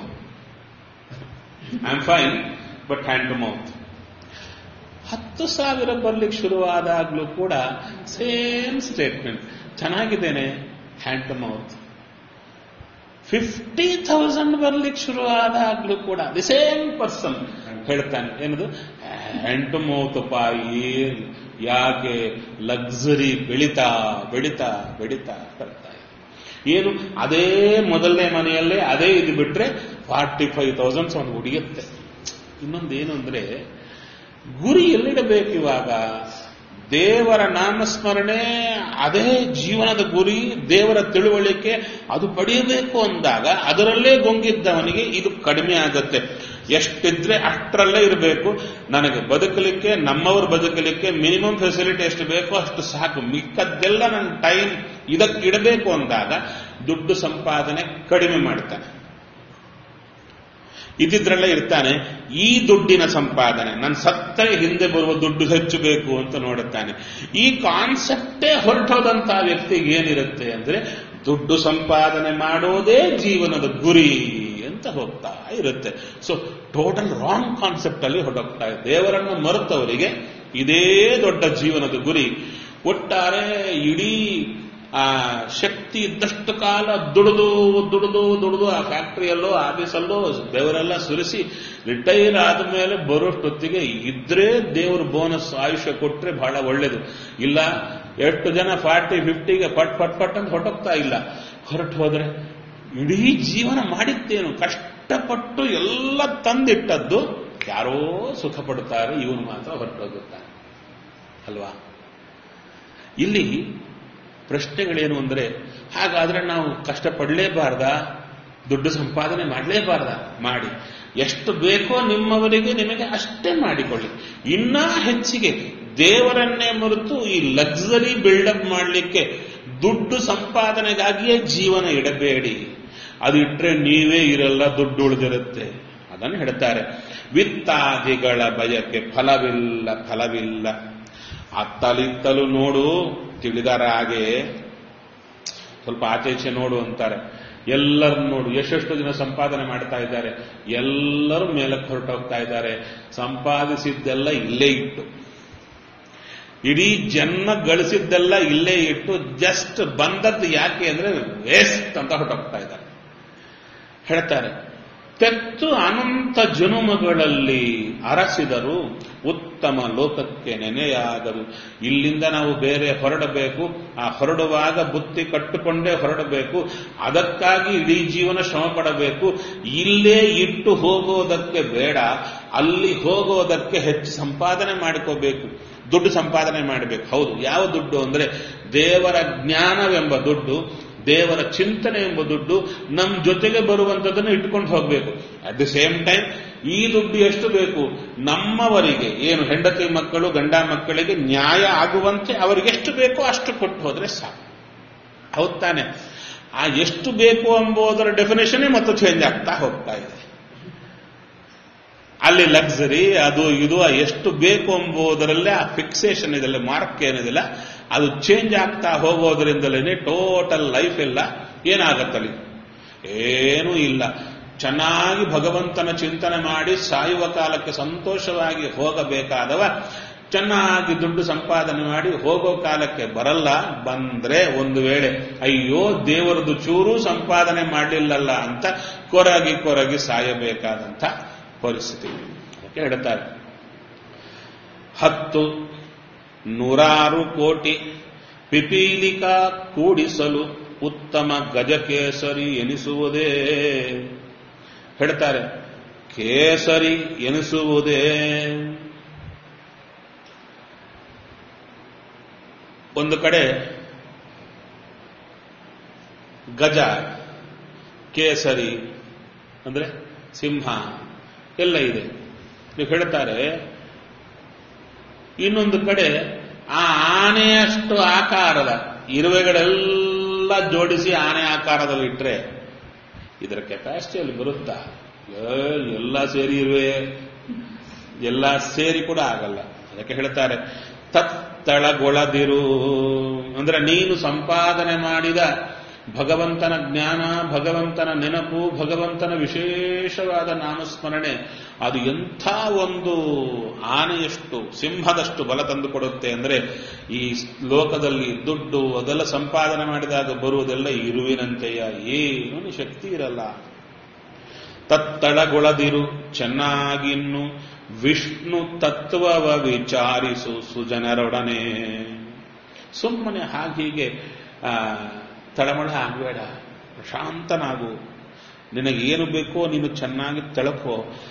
I am fine but hand to mouth. ಹತ್ತು ಸಾವಿರ ಬರ್ಲಿಕ್ಕೆ ಶುರುವಾದಾಗ್ಲೂ ಕೂಡ ಸೇಮ್ ಸ್ಟೇಟ್ಮೆಂಟ್, ಚೆನ್ನಾಗಿದ್ದೇನೆ, hand to mouth. Fifty thousand ಬರ್ಲಿಕ್ಕೆ ಶುರುವಾದಾಗ್ಲೂ ಕೂಡ ದಿ ಸೇಮ್ ಪರ್ಸನ್ ಹೇಳ್ತಾನೆ, ಏನದು, ಹ್ಯಾಂಡ್ ಟು ಮೌತ್ ಪಾಯಿ. ಯಾಕೆ? ಲಕ್ಸುರಿ ಬೆಳಿತಾ ಬೆಳಿತಾ ಬೆಳಿತಾ ಬರ್ತಾ ಇದೆ. ಏನು ಅದೇ ಮೊದಲನೇ ಮನೆಯಲ್ಲೇ ಅದೇ ಇದು ಬಿಟ್ರೆ ಫಾರ್ಟಿ ಫೈವ್ ತೌಸಂಡ್ಸ್ ಅವನು ಉಳಿಯುತ್ತೆ. ಇನ್ನೊಂದೇನು ಅಂದ್ರೆ ಗುರಿ ಎಲ್ಲಿಡಬೇಕು ಇವಾಗ? ದೇವರ ನಾಮಸ್ಮರಣೆ ಅದೇ ಜೀವನದ ಗುರಿ, ದೇವರ ತಿಳುವಳಿಕೆ ಅದು ಪಡೆಯಬೇಕು ಅಂದಾಗ ಅದರಲ್ಲೇ ಗೊಂಗಿದ್ದವನಿಗೆ ಇದು ಕಡಿಮೆ ಆಗುತ್ತೆ. ಎಷ್ಟಿದ್ರೆ ಅಷ್ಟರಲ್ಲೇ ಇರಬೇಕು. ನನಗೆ ಬದುಕಲಿಕ್ಕೆ, ನಮ್ಮವರು ಬದುಕಲಿಕ್ಕೆ ಮಿನಿಮಮ್ ಫೆಸಿಲಿಟಿ ಎಷ್ಟು ಬೇಕೋ ಅಷ್ಟು ಸಾಕು, ಮಿಕ್ಕದ್ದೆಲ್ಲ ನನ್ನ ಟೈಮ್ ಇದಕ್ಕೆ ಇಡಬೇಕು ಅಂದಾಗ ದುಡ್ಡು ಸಂಪಾದನೆ ಕಡಿಮೆ ಮಾಡ್ತಾನೆ. ಇದ್ದಿದ್ರಲ್ಲೇ ಇರ್ತಾನೆ. ಈ ದುಡ್ಡಿನ ಸಂಪಾದನೆ ನನ್ನ ಸತ್ತರೆ ಹಿಂದೆ ಬರುವ ದುಡ್ಡು ಹೆಚ್ಚು ಬೇಕು ಅಂತ ನೋಡುತ್ತಾನೆ. ಈ ಕಾನ್ಸೆಪ್ಟೇ ಹೊರಟೋದಂತಹ ವ್ಯಕ್ತಿಗೆ ಏನಿರುತ್ತೆ ಅಂದ್ರೆ ದುಡ್ಡು ಸಂಪಾದನೆ ಮಾಡೋದೇ ಜೀವನದ ಗುರಿ ಅಂತ ಹೋಗ್ತಾ ಇರುತ್ತೆ. ಸೊ ಟೋಟಲ್ ರಾಂಗ್ ಕಾನ್ಸೆಪ್ಟ್ ಅಲ್ಲಿ ಹೊರಟೋಗ್ತಾ ಇದೆ. ದೇವರನ್ನು ಮರೆತವರಿಗೆ ಇದೇ ದೊಡ್ಡ ಜೀವನದ ಗುರಿ. ಒಟ್ಟಾರೆ ಇಡೀ ಆ ಶಕ್ತಿ ಇದ್ದಷ್ಟು ಕಾಲ ದುಡಿದು ದುಡಿದು ದುಡಿದು ಆ ಫ್ಯಾಕ್ಟರಿಯಲ್ಲೋ ಆಫೀಸಲ್ಲೋ ದೇವರೆಲ್ಲ ಸುರಿಸಿ ರಿಟೈರ್ ಆದಮೇಲೆ ಬರೋಷ್ಟೊತ್ತಿಗೆ ಇದ್ರೆ ದೇವರು ಬೋನಸ್ ಆಯುಷ್ಯ ಕೊಟ್ರೆ ಬಹಳ ಒಳ್ಳೇದು. ಇಲ್ಲ ಎಷ್ಟು ಜನ ಫಾರ್ಟಿ ಫಿಫ್ಟಿಗೆ ಪಟ್ ಪಟ್ ಪಟ್ ಅಂತ ಹೊರಟೋಗ್ತಾ ಇಲ್ಲ. ಹೊರಟು ಹೋದ್ರೆ ಇಡೀ ಜೀವನ ಮಾಡಿದ್ದೇನು ಕಷ್ಟಪಟ್ಟು ಎಲ್ಲ ತಂದಿಟ್ಟದ್ದು ಯಾರೋ ಸುಖ ಪಡುತ್ತಾರೆ, ಇವನು ಮಾತ್ರ ಹೊರಟೋಗುತ್ತಾರೆ ಅಲ್ವಾ? ಇಲ್ಲಿ ಪ್ರಶ್ನೆಗಳೇನು ಅಂದರೆ, ಹಾಗಾದ್ರೆ ನಾವು ಕಷ್ಟಪಡಲೇಬಾರ್ದಾ? ದುಡ್ಡು ಸಂಪಾದನೆ ಮಾಡಲೇಬಾರ್ದ? ಮಾಡಿ. ಎಷ್ಟು ಬೇಕೋ ನಿಮ್ಮವರಿಗೆ ನಿಮಗೆ ಅಷ್ಟೇ ಮಾಡಿಕೊಳ್ಳಿ. ಇನ್ನೂ ಹೆಚ್ಚಿಗೆ ದೇವರನ್ನೇ ಮರೆತು ಈ ಲಕ್ಸರಿ ಬಿಲ್ಡಪ್ ಮಾಡಲಿಕ್ಕೆ ದುಡ್ಡು ಸಂಪಾದನೆಗಾಗಿಯೇ ಜೀವನ ಇಡಬೇಡಿ. ಅದು ಇಟ್ಟರೆ ನೀವೇ ಇರಲ್ಲ, ದುಡ್ಡು ಉಳಿದಿರುತ್ತೆ. ಅದನ್ನು ಹೇಳ್ತಾರೆ, ವಿತ್ತಾದಿಗಳ ಬಯಕೆ ಫಲವಿಲ್ಲ ಫಲವಿಲ್ಲ. ಅತ್ತಲಿತ್ತಲು ನೋಡು, ತಿಳಿದಾರ ಹಾಗೆ ಸ್ವಲ್ಪ ಆಚೆ ನೋಡು ಅಂತಾರೆ. ಎಲ್ಲರೂ ನೋಡು, ಎಷ್ಟೆಷ್ಟು ಜನ ಸಂಪಾದನೆ ಮಾಡ್ತಾ ಇದ್ದಾರೆ, ಎಲ್ಲರೂ ಮೇಲಕ್ಕೆ ಹೊರಟೋಗ್ತಾ ಇದ್ದಾರೆ. ಸಂಪಾದಿಸಿದ್ದೆಲ್ಲ ಇಲ್ಲೇ ಇಟ್ಟು, ಇಡೀ ಜನ್ಮ ಗಳಿಸಿದ್ದೆಲ್ಲ ಇಲ್ಲೇ ಇಟ್ಟು ಜಸ್ಟ್ ಬಂದದ್ದು ಯಾಕೆ ಅಂದ್ರೆ ವೇಸ್ಟ್ ಅಂತ ಹೊರಟೋಗ್ತಾ ಇದ್ದಾರೆ. ಹೇಳ್ತಾರೆ, ತೆತ್ತು ಅನಂತ ಜನುಮಗಳಲ್ಲಿ ಅರಸಿದರು ಉತ್ತಮ ಲೋಕಕ್ಕೆ ನೆನೆಯಾದರು. ಇಲ್ಲಿಂದ ನಾವು ಬೇರೆ ಹೊರಡಬೇಕು. ಆ ಹೊರಡುವಾಗ ಬುತ್ತಿ ಕಟ್ಟಿಕೊಂಡೇ ಹೊರಡಬೇಕು. ಅದಕ್ಕಾಗಿ ಇಡೀ ಜೀವನ ಶ್ರಮ ಪಡಬೇಕು. ಇಲ್ಲೇ ಇಟ್ಟು ಹೋಗೋದಕ್ಕೆ ಬೇಡ, ಅಲ್ಲಿ ಹೋಗೋದಕ್ಕೆ ಹೆಚ್ಚು ಸಂಪಾದನೆ ಮಾಡಿಕೋಬೇಕು. ದುಡ್ಡು ಸಂಪಾದನೆ ಮಾಡಬೇಕು. ಹೌದು, ಯಾವ ದುಡ್ಡು ಅಂದ್ರೆ ದೇವರ ಜ್ಞಾನವೆಂಬ ದುಡ್ಡು, ದೇವರ ಚಿಂತನೆ ಎಂಬ ದುಡ್ಡು ನಮ್ಮ ಜೊತೆಗೆ ಬರುವಂಥದ್ದನ್ನು ಇಟ್ಕೊಂಡು ಹೋಗಬೇಕು. ಅಟ್ ದಿ ಸೇಮ್ ಟೈಮ್ ಈ ದುಡ್ಡು ಎಷ್ಟು ಬೇಕು? ನಮ್ಮವರಿಗೆ, ಏನು ಹೆಂಡತಿ ಮಕ್ಕಳು ಗಂಡ ಮಕ್ಕಳಿಗೆ ನ್ಯಾಯ ಆಗುವಂತೆ ಅವರಿಗೆ ಎಷ್ಟು ಬೇಕೋ ಅಷ್ಟು ಕೊಟ್ಟು ಹೋದ್ರೆ ಸಾಕು. ಹೌದು ತಾನೆ? ಆ ಎಷ್ಟು ಬೇಕು ಎಂಬುದರ ಡೆಫಿನೇಷನ್ ಮತ್ತು ಚೇಂಜ್ ಆಗ್ತಾ ಹೋಗ್ತಾ ಇದೆ. ಅಲ್ಲಿ ಲಕ್ಸರಿ ಅದು ಇದು ಎಷ್ಟು ಬೇಕು ಎಂಬುದರಲ್ಲೇ ಆ ಫಿಕ್ಸೇಷನ್ ಇದೆಲ್ಲ, ಮಾರ್ಕ್ ಏನಿದೆಲ್ಲ ಅದು ಚೇಂಜ್ ಆಗ್ತಾ ಹೋಗೋದ್ರಿಂದಲೇ ಟೋಟಲ್ ಲೈಫ್ ಎಲ್ಲ ಏನಾಗತ್ತಲ್ಲಿ? ಏನೂ ಇಲ್ಲ. ಚೆನ್ನಾಗಿ ಭಗವಂತನ ಚಿಂತನೆ ಮಾಡಿ ಸಾಯುವ ಕಾಲಕ್ಕೆ ಸಂತೋಷವಾಗಿ ಹೋಗಬೇಕಾದವ ಚೆನ್ನಾಗಿ ದುಡ್ಡು ಸಂಪಾದನೆ ಮಾಡಿ ಹೋಗೋ ಕಾಲಕ್ಕೆ ಬರಲ್ಲ. ಬಂದ್ರೆ ಒಂದು ವೇಳೆ ಅಯ್ಯೋ ದೇವರದು ಚೂರು ಸಂಪಾದನೆ ಮಾಡಲಿಲ್ಲಲ್ಲ ಅಂತ ಕೊರಗಿ ಕೊರಗಿ ಸಾಯಬೇಕಾದಂಥ ಪರಿಸ್ಥಿತಿ. ಅದಕ್ಕೆ ಹೇಳ್ತಾರೆ, ಹತ್ತು ನೂರಾರು ಕೋಟಿ ಪಿಪೀಲಿಕಾ ಕೂಡಿಸಲು ಉತ್ತಮ ಗಜಕೇಸರಿ ಎನಿಸುವುದೇ. ಹೇಳ್ತಾರೆ, ಕೇಸರಿ ಎನಿಸುವುದೇ. ಒಂದು ಕಡೆ ಗಜ, ಕೇಸರಿ ಅಂದ್ರೆ ಸಿಂಹ ಎಲ್ಲ ಇದೆ. ನೀವು ಹೇಳ್ತಾರೆ, ಇನ್ನೊಂದು ಕಡೆ ಆ ಆನೆಯಷ್ಟು ಆಕಾರದ ಇರುವೆಗಳೆಲ್ಲ ಜೋಡಿಸಿ ಆನೆ ಆಕಾರದಲ್ಲಿ ಇಟ್ಟರೆ ಇದರ ಕೆಪಾಸಿಟಿಯಲ್ಲಿ ಬರುತ್ತಾ? ಎಲ್ಲ ಸೇರಿ ಇರುವೆ ಎಲ್ಲ ಸೇರಿ ಕೂಡ ಆಗಲ್ಲ. ಅದಕ್ಕೆ ಹೇಳ್ತಾರೆ, ತತ್ತಳಗೊಳದಿರು ಅಂದ್ರೆ ನೀನು ಸಂಪಾದನೆ ಮಾಡಿದ ಭಗವಂತನ ಜ್ಞಾನ, ಭಗವಂತನ ನೆನಪು, ಭಗವಂತನ ವಿಶೇಷವಾದ ನಾಮಸ್ಮರಣೆ ಅದು ಎಂಥ ಒಂದು ಆನೆಯಷ್ಟು, ಸಿಂಹದಷ್ಟು ಬಲ ತಂದು ಕೊಡುತ್ತೆ ಅಂದ್ರೆ ಈ ಲೋಕದಲ್ಲಿ ದುಡ್ಡು ಅದೆಲ್ಲ ಸಂಪಾದನೆ ಮಾಡಿದಾಗ ಬರುವುದೆಲ್ಲ ಇರುವಿನಂತೆಯ, ಏನೂ ಶಕ್ತಿ ಇರಲ್ಲ. ತತ್ತಳಗೊಳದಿರು ಚೆನ್ನಾಗಿನ್ನು ವಿಷ್ಣು ತತ್ವವ ವಿಚಾರಿಸು ಸುಜನರೊಡನೆ. ಸುಮ್ಮನೆ ಹಾಗೀಗೆ ತಳಮಳ ಆಗಬೇಡ, ಪ್ರಶಾಂತನಾಗು. ನಿನಗೇನು ಬೇಕೋ ನೀನು ಚೆನ್ನಾಗಿ ತಿಳ್ಕೋ.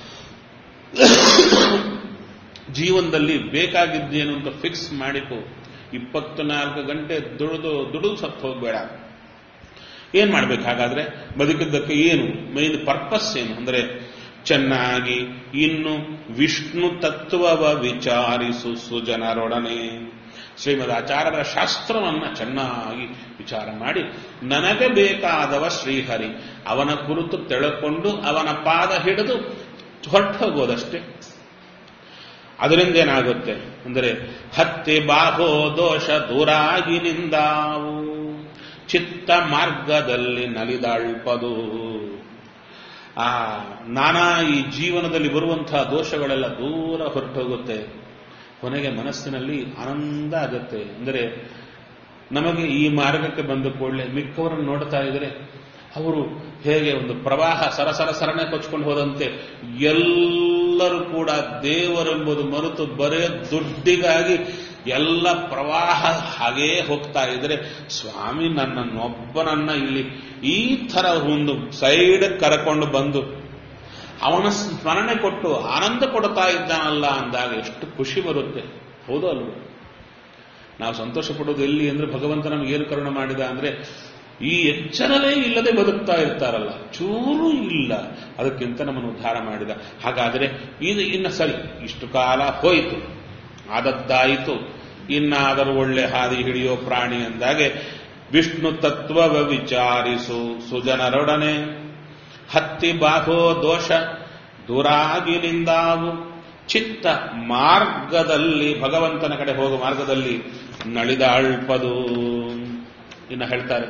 ಜೀವನದಲ್ಲಿ ಬೇಕಾಗಿದ್ದೇನು ಅಂತ ಫಿಕ್ಸ್ ಮಾಡಿಕೊ. ಇಪ್ಪತ್ನಾಲ್ಕು ಗಂಟೆ ದುಡಿದು ದುಡಿದು ಸತ್ತು ಹೋಗಬೇಡ. ಏನ್ ಮಾಡ್ಬೇಕು ಹಾಗಾದ್ರೆ? ಬದುಕಿದ್ದಕ್ಕೆ ಏನು ಮೇನ್ ಪರ್ಪಸ್ ಏನು ಅಂದ್ರೆ, ಚೆನ್ನಾಗಿ ಇನ್ನು ವಿಷ್ಣು ತತ್ವವ ವಿಚಾರಿಸು ಸುಜನರೊಡನೆ. ಶ್ರೀಮದ್ ಆಚಾರ್ಯರ ಶಾಸ್ತ್ರವನ್ನ ಚೆನ್ನಾಗಿ ವಿಚಾರ ಮಾಡಿ, ನನಗೆ ಬೇಕಾದವ ಶ್ರೀಹರಿ, ಅವನ ಕುರಿತು ತಿಳ್ಕೊಂಡು ಅವನ ಪಾದ ಹಿಡಿದು ಹೊರಟು ಹೋಗೋದಷ್ಟೇ. ಅದರಿಂದ ಏನಾಗುತ್ತೆ ಅಂದರೆ, ಹತ್ಯೆ ಬಾಹೋ ದೋಷ ದೂರಾಗಿನಿಂದಾವು ಚಿತ್ತ ಮಾರ್ಗದಲ್ಲಿ ನಲಿದಾಳ್ಪದು. ಆ ನಾನಾ ಈ ಜೀವನದಲ್ಲಿ ಬರುವಂತಹ ದೋಷಗಳೆಲ್ಲ ದೂರ ಹೊರಟೋಗುತ್ತೆ. ಕೊನೆಗೆ ಮನಸ್ಸಿನಲ್ಲಿ ಆನಂದ ಆಗುತ್ತೆ. ಅಂದರೆ ನಮಗೆ ಈ ಮಾರ್ಗಕ್ಕೆ ಬಂದ ಕೂಡಲೇ ಮಿಕ್ಕವರನ್ನು ನೋಡ್ತಾ ಇದ್ರೆ ಅವರು ಹೇಗೆ ಒಂದು ಪ್ರವಾಹ ಸರಸರ ಸರಣೆ ಕೊಚ್ಕೊಂಡು ಹೋದಂತೆ ಎಲ್ಲರೂ ಕೂಡ ದೇವರೆಂಬುದು ಮರೆತು ಬರೇ ದುಡ್ಡಿಗಾಗಿ ಎಲ್ಲ ಪ್ರವಾಹ ಹಾಗೇ ಹೋಗ್ತಾ ಇದ್ರೆ, ಸ್ವಾಮಿ ನನ್ನನ್ನೊಬ್ಬನನ್ನ ಇಲ್ಲಿ ಈ ಥರ ಒಂದು ಸೈಡ್ ಕರ್ಕೊಂಡು ಬಂದು ಅವನ ಸ್ಮರಣೆ ಕೊಟ್ಟು ಆನಂದ ಕೊಡ್ತಾ ಇದ್ದಾನಲ್ಲ ಅಂದಾಗ ಎಷ್ಟು ಖುಷಿ ಬರುತ್ತೆ. ಹೌದು ಅಲ್ವ? ನಾವು ಸಂತೋಷ ಪಡೋದು ಎಲ್ಲಿ ಅಂದ್ರೆ, ಭಗವಂತ ನಮ್ಗೆ ಏನು ಕರುಣೆ ಮಾಡಿದ ಅಂದ್ರೆ, ಈ ಎಚ್ಚರವೇ ಇಲ್ಲದೆ ಬದುಕ್ತಾ ಇರ್ತಾರಲ್ಲ, ಚೂರು ಇಲ್ಲ, ಅದಕ್ಕಿಂತ ನಮ್ಮನ್ನು ಉದ್ಧಾರ ಮಾಡಿದ. ಹಾಗಾದರೆ ಇದು ಇನ್ನು ಸರಿ, ಇಷ್ಟು ಕಾಲ ಹೋಯಿತು, ಆದದ್ದಾಯಿತು, ಇನ್ನಾದರೂ ಒಳ್ಳೆ ಹಾದಿ ಹಿಡಿಯೋ ಪ್ರಾಣಿ ಅಂದಾಗೆ ವಿಷ್ಣು ತತ್ವವ ವಿಚಾರಿಸು ಸುಜನರೊಡನೆ. ಹತ್ತಿ ಬಾಹೋ ದೋಷ ದೂರಾಗಿನಿಂದಾವು ಚಿತ್ತ ಮಾರ್ಗದಲ್ಲಿ, ಭಗವಂತನ ಕಡೆ ಹೋಗುವ ಮಾರ್ಗದಲ್ಲಿ ನಳಿದಾಳ್ಪದು. ಇನ್ನು ಹೇಳ್ತಾರೆ,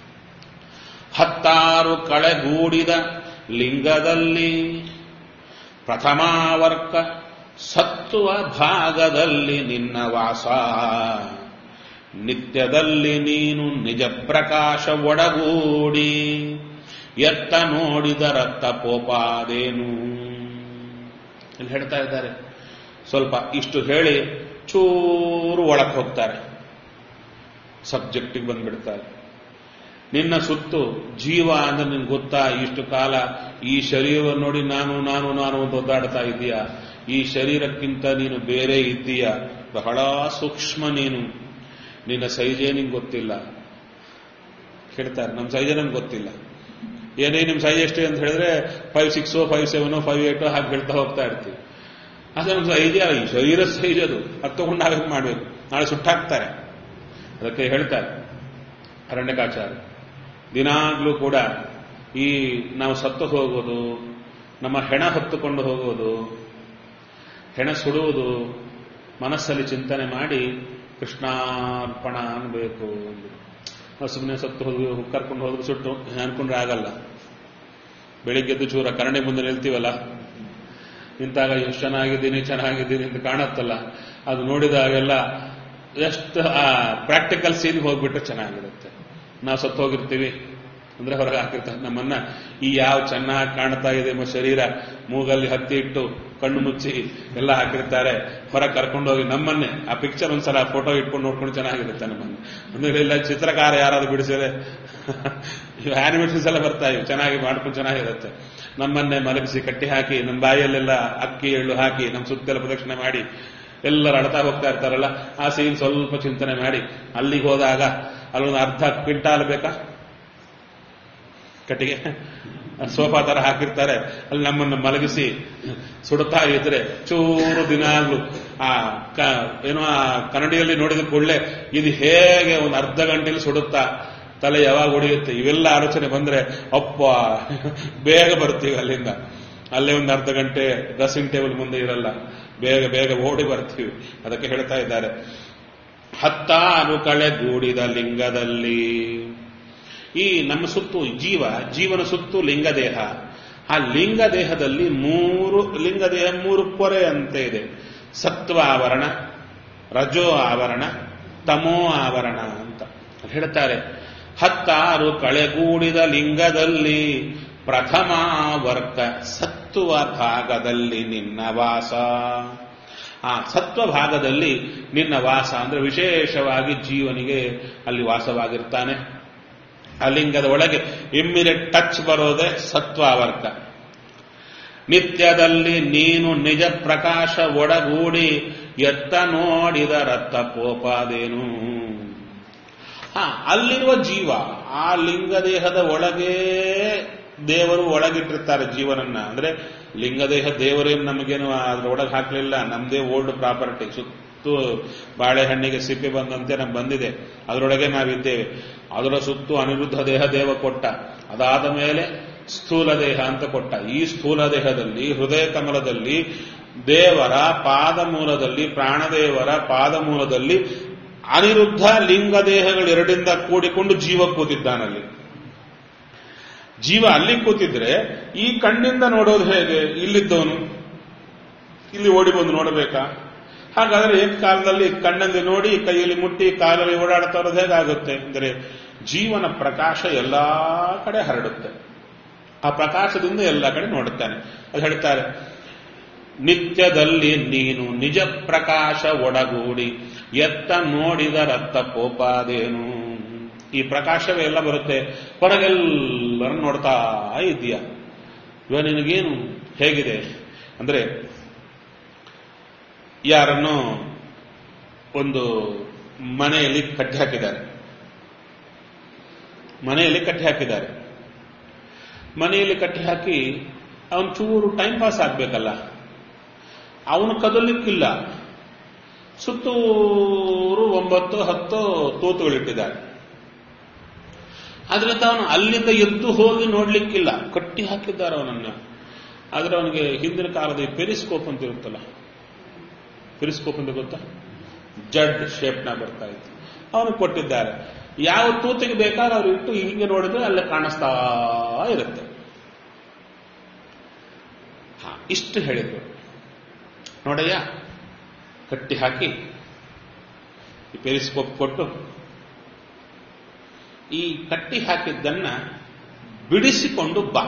ಹತ್ತಾರು ಕಳೆಗೂಡಿದ ಲಿಂಗದಲ್ಲಿ ಪ್ರಥಮಾವರ್ಕ ಸತ್ವ ಭಾಗದಲ್ಲಿ ನಿನ್ನ ವಾಸ. ನಿತ್ಯದಲ್ಲಿ ನೀನು ನಿಜ ಪ್ರಕಾಶ ಒಡಗೂಡಿ ಎತ್ತ ನೋಡಿದ ರಕ್ತ ಪೋಪಾದೇನು. ಇಲ್ಲಿ ಹೇಳ್ತಾ ಇದ್ದಾರೆ. ಸ್ವಲ್ಪ ಇಷ್ಟು ಹೇಳಿ ಚೂರು ಒಳಕ್ಕೆ ಹೋಗ್ತಾರೆ, ಸಬ್ಜೆಕ್ಟಿಗೆ ಬಂದ್ಬಿಡ್ತಾರೆ. ನಿನ್ನ ಸುತ್ತು ಜೀವ ಅಂದ್ರೆ ನಿನ್ಗೆ ಗೊತ್ತಾ? ಇಷ್ಟು ಕಾಲ ಈ ಶರೀರವನ್ನು ನೋಡಿ ನಾನು ನಾನು ನಾನು ಅಂತ ಒದ್ದಾಡ್ತಾ ಇದ್ದೀಯಾ? ಈ ಶರೀರಕ್ಕಿಂತ ನೀನು ಬೇರೆ ಇದ್ದೀಯಾ? ಬಹಳ ಸೂಕ್ಷ್ಮ ನೀನು. ನಿನ್ನ ಸೈಜೇ ನಿಂಗೆ ಗೊತ್ತಿಲ್ಲ. ಹೇಳ್ತಾರೆ, ನಮ್ಮ ಸೈಜೇ ನಮ್ಗೆ ಗೊತ್ತಿಲ್ಲ. ಏನೇ ನಿಮ್ಮ ಸೈಜ್ ಎಷ್ಟೇ ಅಂತ ಹೇಳಿದ್ರೆ ಫೈವ್ ಸಿಕ್ಸೋ ಫೈವ್ ಸೆವೆನೋ ಫೈವ್ ಏಟೋ ಹಾಗೆ ಹೇಳ್ತಾ ಹೋಗ್ತಾ ಇರ್ತೀವಿ. ಅದು ನಮ್ಮ ಸೈಜೇ, ಈ ಶರೀರ ಸೈಜ್ ಅದು. ಅದು ತಗೊಂಡು ಹಾಗೆ ಮಾಡಬೇಕು, ನಾಳೆ ಸುಟ್ಟಾಕ್ತಾರೆ. ಅದಕ್ಕೆ ಹೇಳ್ತಾರೆ ಅರಣ್ಯಕಾಚಾರ್ಯ, ದಿನಾಗ್ಲೂ ಕೂಡ ಈ ನಾವು ಸತ್ತು ಹೋಗೋದು, ನಮ್ಮ ಹೆಣ ಹೊತ್ತುಕೊಂಡು ಹೋಗೋದು, ಹೆಣ ಸುಡುವುದು, ಮನಸ್ಸಲ್ಲಿ ಚಿಂತನೆ ಮಾಡಿ ಕೃಷ್ಣಾರ್ಪಣ ಅನ್ಬೇಕು. ನಾವು ಸುಮ್ಮನೆ ಸತ್ತು ಹೋದ್ವಿ, ಕರ್ಕೊಂಡು ಹೋದ್ರು ಸುಟ್ಟು ಅನ್ಕೊಂಡ್ರೆ ಆಗಲ್ಲ. ಬೆಳಿಗ್ಗೆದ್ದು ಚೂರ ಕರಡಿ ಮುಂದೆ ನಿಲ್ತೀವಲ್ಲ, ನಿಂತಾಗ ಎಷ್ಟು ಚೆನ್ನಾಗಿದ್ದೀನಿ ಚೆನ್ನಾಗಿದ್ದೀನಿ ಅಂತ ಕಾಣತ್ತಲ್ಲ, ಅದು ನೋಡಿದಾಗೆಲ್ಲ ಎಷ್ಟು ಆ ಪ್ರಾಕ್ಟಿಕಲ್ ಸೀನ್ಗೆ ಹೋಗ್ಬಿಟ್ರೆ ಚೆನ್ನಾಗಿರುತ್ತೆ. ನಾವು ಸತ್ತು ಹೋಗಿರ್ತೀವಿ ಅಂದ್ರೆ ಹೊರಗೆ ಹಾಕಿರ್ತಾರೆ ನಮ್ಮನ್ನ. ಈ ಯಾವ ಚೆನ್ನಾಗಿ ಕಾಣ್ತಾ ಇದೆ ನಮ್ಮ ಶರೀರ, ಮೂಗಲ್ಲಿ ಹತ್ತಿ ಇಟ್ಟು ಕಣ್ಣು ಮುಚ್ಚಿ ಎಲ್ಲ ಹಾಕಿರ್ತಾರೆ, ಹೊರಗೆ ಕರ್ಕೊಂಡೋಗಿ ನಮ್ಮನ್ನೇ ಆ ಪಿಕ್ಚರ್ ಒಂದ್ಸಲ ಫೋಟೋ ಇಟ್ಕೊಂಡು ನೋಡ್ಕೊಂಡು ಚೆನ್ನಾಗಿರುತ್ತೆ ನಮ್ಮನ್ನ. ಅಂದ್ರೆ ಇಲ್ಲ ಚಿತ್ರಕಾರ ಯಾರಾದ್ರೂ ಬಿಡಿಸಿದ್ರೆ ಇವು ಆನಿಮೇಷನ್ಸ್ ಎಲ್ಲ ಬರ್ತಾ ಇವೆ, ಚೆನ್ನಾಗಿ ಮಾಡ್ಕೊಂಡು ಚೆನ್ನಾಗಿರುತ್ತೆ. ನಮ್ಮನ್ನೇ ಮಲಗಿಸಿ ಕಟ್ಟಿ ಹಾಕಿ ನಮ್ಮ ಬಾಯಲ್ಲೆಲ್ಲ ಅಕ್ಕಿ ಎಳ್ಳು ಹಾಕಿ ನಮ್ಮ ಸುತ್ತೆಲ್ಲ ಪ್ರದಕ್ಷಿಣೆ ಮಾಡಿ ಎಲ್ಲರೂ ಅಳ್ತಾ ಹೋಗ್ತಾ ಇರ್ತಾರಲ್ಲ, ಆ ಸೀನ್ ಸ್ವಲ್ಪ ಚಿಂತನೆ ಮಾಡಿ ಅಲ್ಲಿಗೆ ಹೋದಾಗ ಅಲ್ಲೊಂದು ಅರ್ಧ ಕ್ವಿಂಟಾಲ್ ಬೇಕಾ ಕಟ್ಟಿಗೆ ಸೋಫಾ ತರ ಹಾಕಿರ್ತಾರೆ, ಅಲ್ಲಿ ನಮ್ಮನ್ನು ಮಲಗಿಸಿ ಸುಡುತ್ತಾ ಇದ್ರೆ ಚೂರು ದಿನಾಗ್ಲು ಆ ಏನೋ ಆ ಕನ್ನಡಿಯಲ್ಲಿ ನೋಡಿದ ಕೂಡಲೇ ಇದು ಹೇಗೆ ಒಂದು ಅರ್ಧ ಗಂಟೆಯಲ್ಲಿ ಸುಡುತ್ತಾ ತಲೆ ಯಾವಾಗ ಹೊಡೆಯುತ್ತೆ, ಇವೆಲ್ಲ ಆಲೋಚನೆ ಬಂದ್ರೆ ಅಪ್ಪ ಬೇಗ ಬರ್ತೀವಿ ಅಲ್ಲಿಂದ. ಅಲ್ಲೇ ಒಂದು ಅರ್ಧ ಗಂಟೆ ಡ್ರೆಸ್ಸಿಂಗ್ ಟೇಬಲ್ ಮುಂದೆ ಇರಲ್ಲ, ಬೇಗ ಬೇಗ ಓಡಿ ಬರ್ತೀವಿ. ಅದಕ್ಕೆ ಹೇಳ್ತಾ ಇದ್ದಾರೆ, ಹತ್ತಾರು ಕಳೆಗೂಡಿದ ಲಿಂಗದಲ್ಲಿ. ಈ ನಮ್ಮ ಸುತ್ತು ಜೀವ, ಜೀವನ ಸುತ್ತು ಲಿಂಗದೇಹ. ಆ ಲಿಂಗದೇಹದಲ್ಲಿ ಮೂರು ಲಿಂಗದೇಹ ಮೂರು ಪೊರೆ ಅಂತ ಇದೆ. ಸತ್ವ ಆವರಣ, ರಜೋ ಆವರಣ, ತಮೋ ಆವರಣ ಅಂತ ಹೇಳ್ತಾರೆ. ಹತ್ತಾರು ಕಳೆಗೂಡಿದ ಲಿಂಗದಲ್ಲಿ ಪ್ರಥಮಾವರ್ಕ ಸತ್ವ ಭಾಗದಲ್ಲಿ ನಿನ್ನ ವಾಸ. ಆ ಸತ್ವ ಭಾಗದಲ್ಲಿ ನಿನ್ನ ವಾಸ ಅಂದ್ರೆ ವಿಶೇಷವಾಗಿ ಜೀವನಿಗೆ ಅಲ್ಲಿ ವಾಸವಾಗಿರ್ತಾನೆ. ಆ ಲಿಂಗದ ಒಳಗೆ ಇಮ್ಮಿಡಿಯೇಟ್ ಟಚ್ ಬರೋದೇ ಸತ್ವಾವರ್ತ. ನಿತ್ಯದಲ್ಲಿ ನೀನು ನಿಜ ಪ್ರಕಾಶ ಒಡಗೂಡಿ ಎತ್ತ ನೋಡಿದ ರತ್ತ ಪೋಪಾದೇನು. ಹಾ, ಅಲ್ಲಿರುವ ಜೀವ ಆ ಲಿಂಗದೇಹದ ಒಳಗೆ ದೇವರು ಒಳಗಿಟ್ಟಿರ್ತಾರೆ ಜೀವನನ್ನ. ಅಂದ್ರೆ ಲಿಂಗದೇಹ ದೇವರೇನು ನಮಗೇನು ಅದ್ರೊಳಗೆ ಹಾಕಲಿಲ್ಲ, ನಮ್ದೇ ಓಲ್ಡ್ ಪ್ರಾಪರ್ಟಿ. ಸುತ್ತು ಬಾಳೆಹಣ್ಣಿಗೆ ಸಿಪ್ಪೆ ಬಂದಂತೆ ನಮ್ಗೆ ಬಂದಿದೆ, ಅದರೊಳಗೆ ನಾವಿದ್ದೇವೆ. ಅದರ ಸುತ್ತು ಅನಿರುದ್ಧ ದೇಹ ದೇವ ಕೊಟ್ಟ. ಅದಾದ ಮೇಲೆ ಸ್ಥೂಲ ದೇಹ ಅಂತ ಕೊಟ್ಟ. ಈ ಸ್ಥೂಲ ದೇಹದಲ್ಲಿ ಹೃದಯ ಕಮಲದಲ್ಲಿ ದೇವರ ಪಾದಮೂಲದಲ್ಲಿ ಪ್ರಾಣದೇವರ ಪಾದಮೂಲದಲ್ಲಿ ಅನಿರುದ್ಧ ಲಿಂಗ ದೇಹಗಳೆರಡಿಂದ ಕೂಡಿಕೊಂಡು ಜೀವ ಕೂತಿದ್ದಾನಲ್ಲಿ. ಜೀವ ಅಲ್ಲಿ ಕೂತಿದ್ರೆ ಈ ಕಣ್ಣಿಂದ ನೋಡೋದು ಹೇಗೆ? ಇಲ್ಲಿದ್ದವನು ಇಲ್ಲಿ ಓಡಿ ಬಂದು ನೋಡಬೇಕಾ? ಹಾಗಾದ್ರೆ ಏಕ ಕಾಲದಲ್ಲಿ ಕಣ್ಣಲ್ಲಿ ನೋಡಿ ಕೈಯಲ್ಲಿ ಮುಟ್ಟಿ ಕಾಲಲ್ಲಿ ಓಡಾಡ್ತಾ ಇರೋದು ಹೇಗಾಗುತ್ತೆ? ಅಂದರೆ ಜೀವನ ಪ್ರಕಾಶ ಎಲ್ಲಾ ಕಡೆ ಹರಡುತ್ತೆ. ಆ ಪ್ರಕಾಶದಿಂದ ಎಲ್ಲ ಕಡೆ ನೋಡುತ್ತಾನೆ. ಅದು ಹೇಳ್ತಾರೆ, ನಿತ್ಯದಲ್ಲಿ ನೀನು ನಿಜ ಪ್ರಕಾಶ ಒಡಗೂಡಿ ಎತ್ತ ನೋಡಿದ ರತ್ತ ಪೋಪಾದೇನು. ಈ ಪ್ರಕಾಶವೇ ಎಲ್ಲ ಬರುತ್ತೆ, ಹೊರಗೆಲ್ಲರೂ ನೋಡ್ತಾ ಇದೆಯಾ. ಇವಾಗ ನಿನಗೇನು ಹೇಗಿದೆ ಅಂದ್ರೆ, ಯಾರನ್ನು ಒಂದು ಮನೆಯಲ್ಲಿ ಕಟ್ಟಿ ಹಾಕಿದ್ದಾರೆ ಮನೆಯಲ್ಲಿ ಕಟ್ಟಿ ಹಾಕಿದ್ದಾರೆ ಮನೆಯಲ್ಲಿ ಕಟ್ಟಿ ಹಾಕಿ ಅವನು ಚೂರು ಟೈಮ್ ಪಾಸ್ ಆಗ್ಬೇಕಲ್ಲ, ಅವನು ಕದಲಿಕ್ಕಿಲ್ಲ. ಸುತ್ತೂರು ಒಂಬತ್ತು ಹತ್ತು ತೂತುಗಳಿಟ್ಟಿದ್ದಾರೆ. ಆದ್ರಿಂದ ಅವನು ಅಲ್ಲಿಂದ ಎದ್ದು ಹೋಗಿ ನೋಡ್ಲಿಕ್ಕಿಲ್ಲ, ಕಟ್ಟಿ ಹಾಕಿದ್ದಾರೆ ಅವನನ್ನ. ಆದ್ರೆ ಅವನಿಗೆ ಹಿಂದಿನ ಕಾಲದ ಪೆರಿಸ್ಕೋಪ್ ಅಂತ ಇರುತ್ತಲ್ಲ, ಪೆರಿಸ್ಕೋಪ್ ಅಂತ ಗೊತ್ತಾ, ಜಡ್ ಶೇಪ್ನ ಬರ್ತಾ ಇತ್ತು, ಅವನು ಕೊಟ್ಟಿದ್ದಾರೆ. ಯಾವ ತೂತಿಗೆ ಬೇಕಾದ್ರೆ ಅವ್ರು ಇಟ್ಟು ಹಿಂಗೆ ನೋಡಿದ್ರೆ ಅಲ್ಲೇ ಕಾಣಿಸ್ತಾ ಇರುತ್ತೆ. ಹಾ, ಇಷ್ಟು ಹೇಳಿದ್ರು. ನೋಡಯ್ಯ, ಕಟ್ಟಿ ಹಾಕಿ ಈ ಪೆರಿಸ್ಕೋಪ್ ಕೊಟ್ಟು ಈ ಕಟ್ಟಿ ಹಾಕಿದ್ದನ್ನ ಬಿಡಿಸಿಕೊಂಡು ಬಾ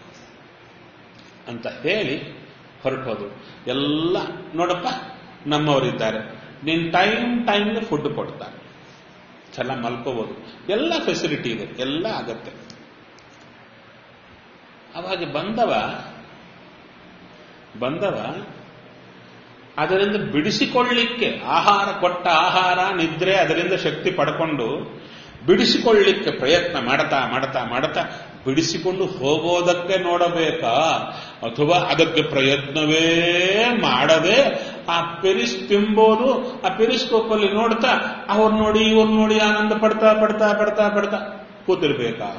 ಅಂತ ಹೇಳಿ ಹೊರಟೋದು. ಎಲ್ಲ ನೋಡಪ್ಪ, ನಮ್ಮವರಿದ್ದಾರೆ, ನಿನ್ ಟೈಮ್ ಟೈಮ್ಗೆ ಫುಡ್ ಕೊಡ್ತಾರೆ, ಚೆಲ್ಲ ಮಲ್ಕೋಬಹುದು, ಎಲ್ಲ ಫೆಸಿಲಿಟಿ ಇದೆ, ಎಲ್ಲ ಆಗತ್ತೆ. ಅವಾಗ ಬಂದವ ಬಂದವ ಅದರಿಂದ ಬಿಡಿಸಿಕೊಳ್ಳಿಕ್ಕೆ ಆಹಾರ ಕೊಟ್ಟ ಆಹಾರ ನಿದ್ರೆ ಅದರಿಂದ ಶಕ್ತಿ ಪಡ್ಕೊಂಡು ಬಿಡಿಸಿಕೊಳ್ಳಿಕ್ಕೆ ಪ್ರಯತ್ನ ಮಾಡ್ತಾ ಮಾಡ್ತಾ ಮಾಡ್ತಾ ಬಿಡಿಸಿಕೊಂಡು ಹೋಗೋದಕ್ಕೆ ನೋಡಬೇಕಾ, ಅಥವಾ ಅದಕ್ಕೆ ಪ್ರಯತ್ನವೇ ಮಾಡದೆ ಆ ಪೆರಿಸ್ ತಿಂಬೋದು, ಆ ಪೆರಿಸ್ಕೋಪ್ ಅಲ್ಲಿ ನೋಡ್ತಾ ಅವ್ರು ನೋಡಿ ಇವ್ರು ನೋಡಿ ಆನಂದ ಪಡ್ತಾ ಪಡ್ತಾ ಪಡ್ತಾ ಪಡ್ತಾ ಕೂತಿರ್ಬೇಕಾ?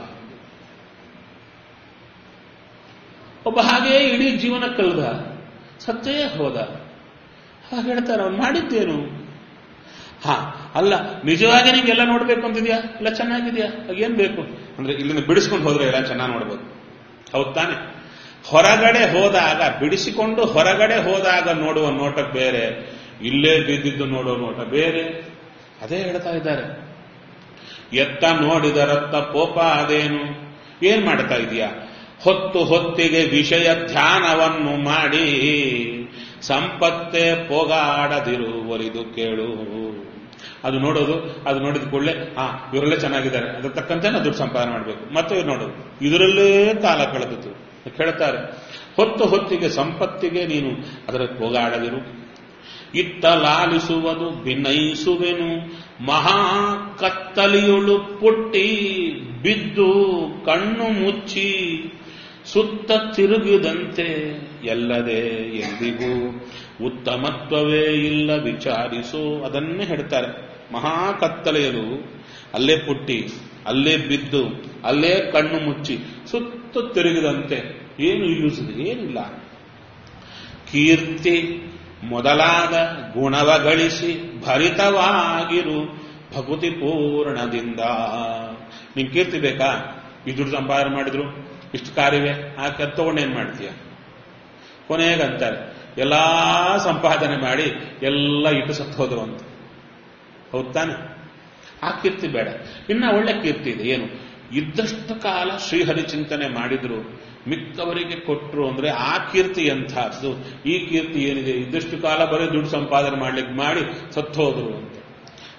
ಒಬ್ಬ ಹಾಗೇ ಇಡೀ ಜೀವನ ಕಳೆದ, ಸತ್ತೇ ಹೋದ. ಹಾಗೆ ಹೇಳ್ತಾರೆ, ಅವ್ನು ಮಾಡಿದ್ದೇನು? ಹಾ, ಅಲ್ಲ, ನಿಜವಾಗಿ ನಿಂಗೆಲ್ಲ ನೋಡ್ಬೇಕು ಅಂತಿದ್ಯಾ, ಎಲ್ಲ ಚೆನ್ನಾಗಿದ್ಯಾ, ಏನ್ ಬೇಕು ಅಂದ್ರೆ ಇಲ್ಲಿಂದ ಬಿಡಿಸ್ಕೊಂಡು ಹೋದ್ರೆ ಎಲ್ಲ ಚೆನ್ನಾಗಿ ನೋಡ್ಬೋದು. ಹೌದ್ ತಾನೆ? ಹೊರಗಡೆ ಹೋದಾಗ, ಬಿಡಿಸಿಕೊಂಡು ಹೊರಗಡೆ ಹೋದಾಗ ನೋಡುವ ನೋಟ ಬೇರೆ, ಇಲ್ಲೇ ಬಿದ್ದಿದ್ದು ನೋಡುವ ನೋಟ ಬೇರೆ. ಅದೇ ಹೇಳ್ತಾ ಇದ್ದಾರೆ, ಎತ್ತ ನೋಡಿದ ರತ್ತ ಪೋಪ ಅದೇನು. ಏನ್ ಮಾಡ್ತಾ ಇದೀಯಾ? ಹೊತ್ತು ಹೊತ್ತಿಗೆ ವಿಷಯ ಧ್ಯಾನವನ್ನು ಮಾಡಿ ಸಂಪತ್ತೇ ಪೋಗಾಡದಿರು ಒಲಿದು ಕೇಳು. ಅದು ನೋಡೋದು, ಅದು ನೋಡಿದ ಕೂಡಲೇ ಹಾ ಇವರೆಲ್ಲ ಚೆನ್ನಾಗಿದ್ದಾರೆ, ಅದ್ರ ತಕ್ಕಂತೆ ನಾವು ದುಡ್ಡು ಸಂಪಾದನೆ ಮಾಡಬೇಕು, ಮತ್ತೆ ಇವ್ರು ನೋಡೋದು, ಇದರಲ್ಲೇ ಕಾಲ ಕಳೆದಿತ್ತು. ಕೇಳ್ತಾರೆ, ಹೊತ್ತು ಹೊತ್ತಿಗೆ ಸಂಪತ್ತಿಗೆ ನೀನು ಅದರ ಪೋಗಾಡದಿರು. ಇತ್ತ ಲಾಲಿಸುವುದು ಭಿನ್ನಯಿಸುವೆನು, ಮಹಾ ಕತ್ತಲಿಯುಳು ಪುಟ್ಟಿ ಬಿದ್ದು ಕಣ್ಣು ಮುಚ್ಚಿ ಸುತ್ತ ತಿರುಗಿದಂತೆ ಎಲ್ಲದೆ ಎಂದಿಗೂ ಉತ್ತಮತ್ವವೇ ಇಲ್ಲ ವಿಚಾರಿಸು. ಅದನ್ನೇ ಹೇಳ್ತಾರೆ, ಮಹಾ ಕತ್ತಲೆಯಲು ಅಲ್ಲೇ ಪುಟ್ಟಿ, ಅಲ್ಲೇ ಬಿದ್ದು, ಅಲ್ಲೇ ಕಣ್ಣು ಮುಚ್ಚಿ ಸುತ್ತ ತಿರುಗಿದಂತೆ ಏನು ಯೂಸ್, ಏನಿಲ್ಲ. ಕೀರ್ತಿ ಮೊದಲಾದ ಗುಣವ ಗಳಿಸಿ ಭರಿತವಾಗಿರು ಭಕುತಿ ಪೂರ್ಣದಿಂದ. ನಿನ್ ಕೀರ್ತಿ ಬೇಕಾ? ಈ ದುಡ್ಡು ಸಂಪಾದನೆ ಮಾಡಿದ್ರು, ಇಷ್ಟು ಕಾರ್ಯವೇ, ಆ ತಗೊಂಡೇನ್ ಮಾಡ್ತೀಯ? ಕೊನೆಗಂತಾರೆ, ಎಲ್ಲಾ ಸಂಪಾದನೆ ಮಾಡಿ ಎಲ್ಲ ಇಟ್ಟು ಸತ್ತು ಹೋದ್ರು ಅಂತ. ಹೌದ್ ತಾನೆ? ಆ ಕೀರ್ತಿ ಬೇಡ. ಇನ್ನ ಒಳ್ಳೆ ಕೀರ್ತಿ ಇದೆ. ಏನು? ಇದ್ದಷ್ಟು ಕಾಲ ಶ್ರೀಹರಿ ಚಿಂತನೆ ಮಾಡಿದ್ರು, ಮಿಕ್ಕವರಿಗೆ ಕೊಟ್ಟರು ಅಂದ್ರೆ ಆ ಕೀರ್ತಿ ಎಂಥದ್ದು. ಈ ಕೀರ್ತಿ ಏನಿದೆ? ಇದ್ದಷ್ಟು ಕಾಲ ಬರೀ ದುಡ್ಡು ಸಂಪಾದನೆ ಮಾಡ್ಲಿಕ್ಕೆ ಮಾಡಿ ಸತ್ತು ಹೋದ್ರು ಅಂತ.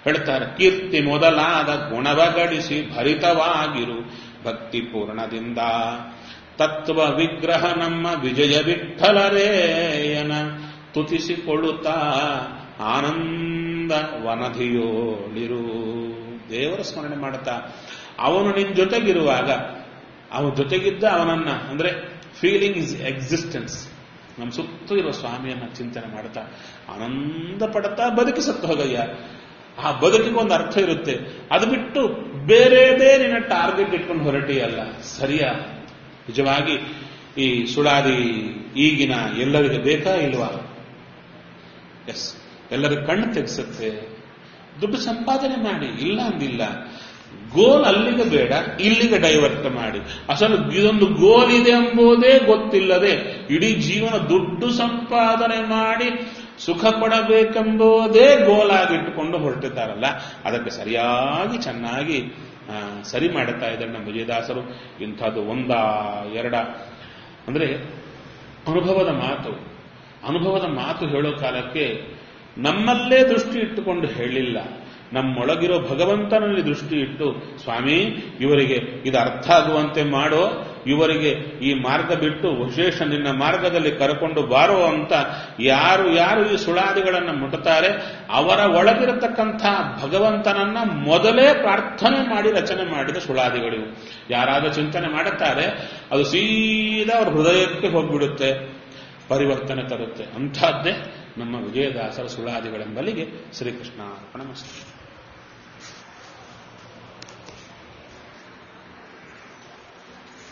ಹೇಳ್ತಾರೆ, ಕೀರ್ತಿ ಮೊದಲಾದ ಗುಣವಗಳಿಸಿ ಭರಿತವಾಗಿರು ಭಕ್ತಿ ಪೂರ್ಣದಿಂದ. ತತ್ವ ವಿಗ್ರಹ ನಮ್ಮ ವಿಜಯ ವಿಠ್ಠಲರೇಯನ ತುತಿಸಿಕೊಳ್ಳುತ್ತಾ ಆನಂದ ವನಧಿಯೋಳಿರು. ದೇವರ ಸ್ಮರಣೆ ಮಾಡುತ್ತಾ ಅವನು ನಿನ್ನ ಜೊತೆಗಿರುವಾಗ, ಅವನ ಜೊತೆಗಿದ್ದ ಅವನನ್ನ ಅಂದ್ರೆ ಫೀಲಿಂಗ್ ಇಸ್ ಎಕ್ಸಿಸ್ಟೆನ್ಸ್, ನಮ್ಮ ಸುತ್ತ ಇರುವ ಸ್ವಾಮಿಯನ್ನ ಚಿಂತನೆ ಮಾಡುತ್ತಾ ಆನಂದ ಪಡುತ್ತಾ ಬದುಕಿ ಸತ್ತು ಹೋಗಯ್ಯ. ಆ ಬದುಕಿಗೊಂದು ಅರ್ಥ ಇರುತ್ತೆ. ಅದು ಬಿಟ್ಟು ಬೇರೆದೇ ನಿನ್ನ ಟಾರ್ಗೆಟ್ ಇಟ್ಕೊಂಡು ಹೊರಟಿಯಲ್ಲ, ಸರಿಯಾ? ನಿಜವಾಗಿ ಈ ಸುಳಾದಿ ಈಗಿನ ಎಲ್ಲರಿಗೆ ಬೇಕಾ ಇಲ್ವಾ? ಎಸ್, ಎಲ್ಲರಿಗೂ ಕಣ್ಣು ತೆಗೆಸುತ್ತೆ. ದುಡ್ಡು ಸಂಪಾದನೆ ಮಾಡಿ, ಇಲ್ಲ ಅಂದಿಲ್ಲ. ಗೋಲ್ ಅಲ್ಲಿಗೆ ಬೇಡ, ಇಲ್ಲಿಗೆ ಡೈವರ್ಟ್ ಮಾಡಿ. ಅಸಲು ಇದೊಂದು ಗೋಲ್ ಇದೆ ಎಂಬುದೇ ಗೊತ್ತಿಲ್ಲದೆ ಇಡೀ ಜೀವನ ದುಡ್ಡು ಸಂಪಾದನೆ ಮಾಡಿ ಸುಖ ಪಡಬೇಕೆಂಬುದೇ ಗೋಲಾಗಿಟ್ಟುಕೊಂಡು ಹೊರಟಿದ್ದಾರಲ್ಲ, ಅದಕ್ಕೆ ಸರಿಯಾಗಿ ಚೆನ್ನಾಗಿ ಸರಿ ಮಾಡುತ್ತಾ ಇದ್ದಾರೆ ನಮ್ಮ ವಿಜಯದಾಸರು. ಇಂಥದ್ದು ಒಂದ ಎರಡ ಅಂದ್ರೆ ಅನುಭವದ ಮಾತು. ಅನುಭವದ ಮಾತು ಹೇಳೋ ಕಾಲಕ್ಕೆ ನಮ್ಮಲ್ಲೇ ದೃಷ್ಟಿ ಇಟ್ಟುಕೊಂಡು ಹೇಳಿಲ್ಲ, ನಮ್ಮೊಳಗಿರೋ ಭಗವಂತನಲ್ಲಿ ದೃಷ್ಟಿ ಇಟ್ಟು, ಸ್ವಾಮಿ ಇವರಿಗೆ ಇದು ಅರ್ಥ ಆಗುವಂತೆ ಮಾಡೋ, ಇವರಿಗೆ ಈ ಮಾರ್ಗ ಬಿಟ್ಟು ವಿಶೇಷ ನಿನ್ನ ಮಾರ್ಗದಲ್ಲಿ ಕರ್ಕೊಂಡು ಬಾರೋ ಅಂತ ಯಾರು ಯಾರು ಈ ಸುಳಾದಿಗಳನ್ನು ಮುಟ್ಟುತ್ತಾರೆ ಅವರ ಒಳಗಿರತಕ್ಕಂಥ ಭಗವಂತನನ್ನ ಮೊದಲೇ ಪ್ರಾರ್ಥನೆ ಮಾಡಿ ರಚನೆ ಮಾಡಿದ ಸುಳಾದಿಗಳಿವು. ಯಾರಾದರೂ ಚಿಂತನೆ ಮಾಡುತ್ತಾರೆ ಅದು ಸೀದಾ ಅವ್ರ ಹೃದಯಕ್ಕೆ ಹೋಗ್ಬಿಡುತ್ತೆ, ಪರಿವರ್ತನೆ ತರುತ್ತೆ. ಅಂಥದ್ದೇ ನಮ್ಮ ವಿಜಯದಾಸರ ಸುಳಾದಿಗಳೆಂಬಲ್ಲಿಗೆ ಶ್ರೀಕೃಷ್ಣ ಅರ್ಪಣಮಸ್ತು.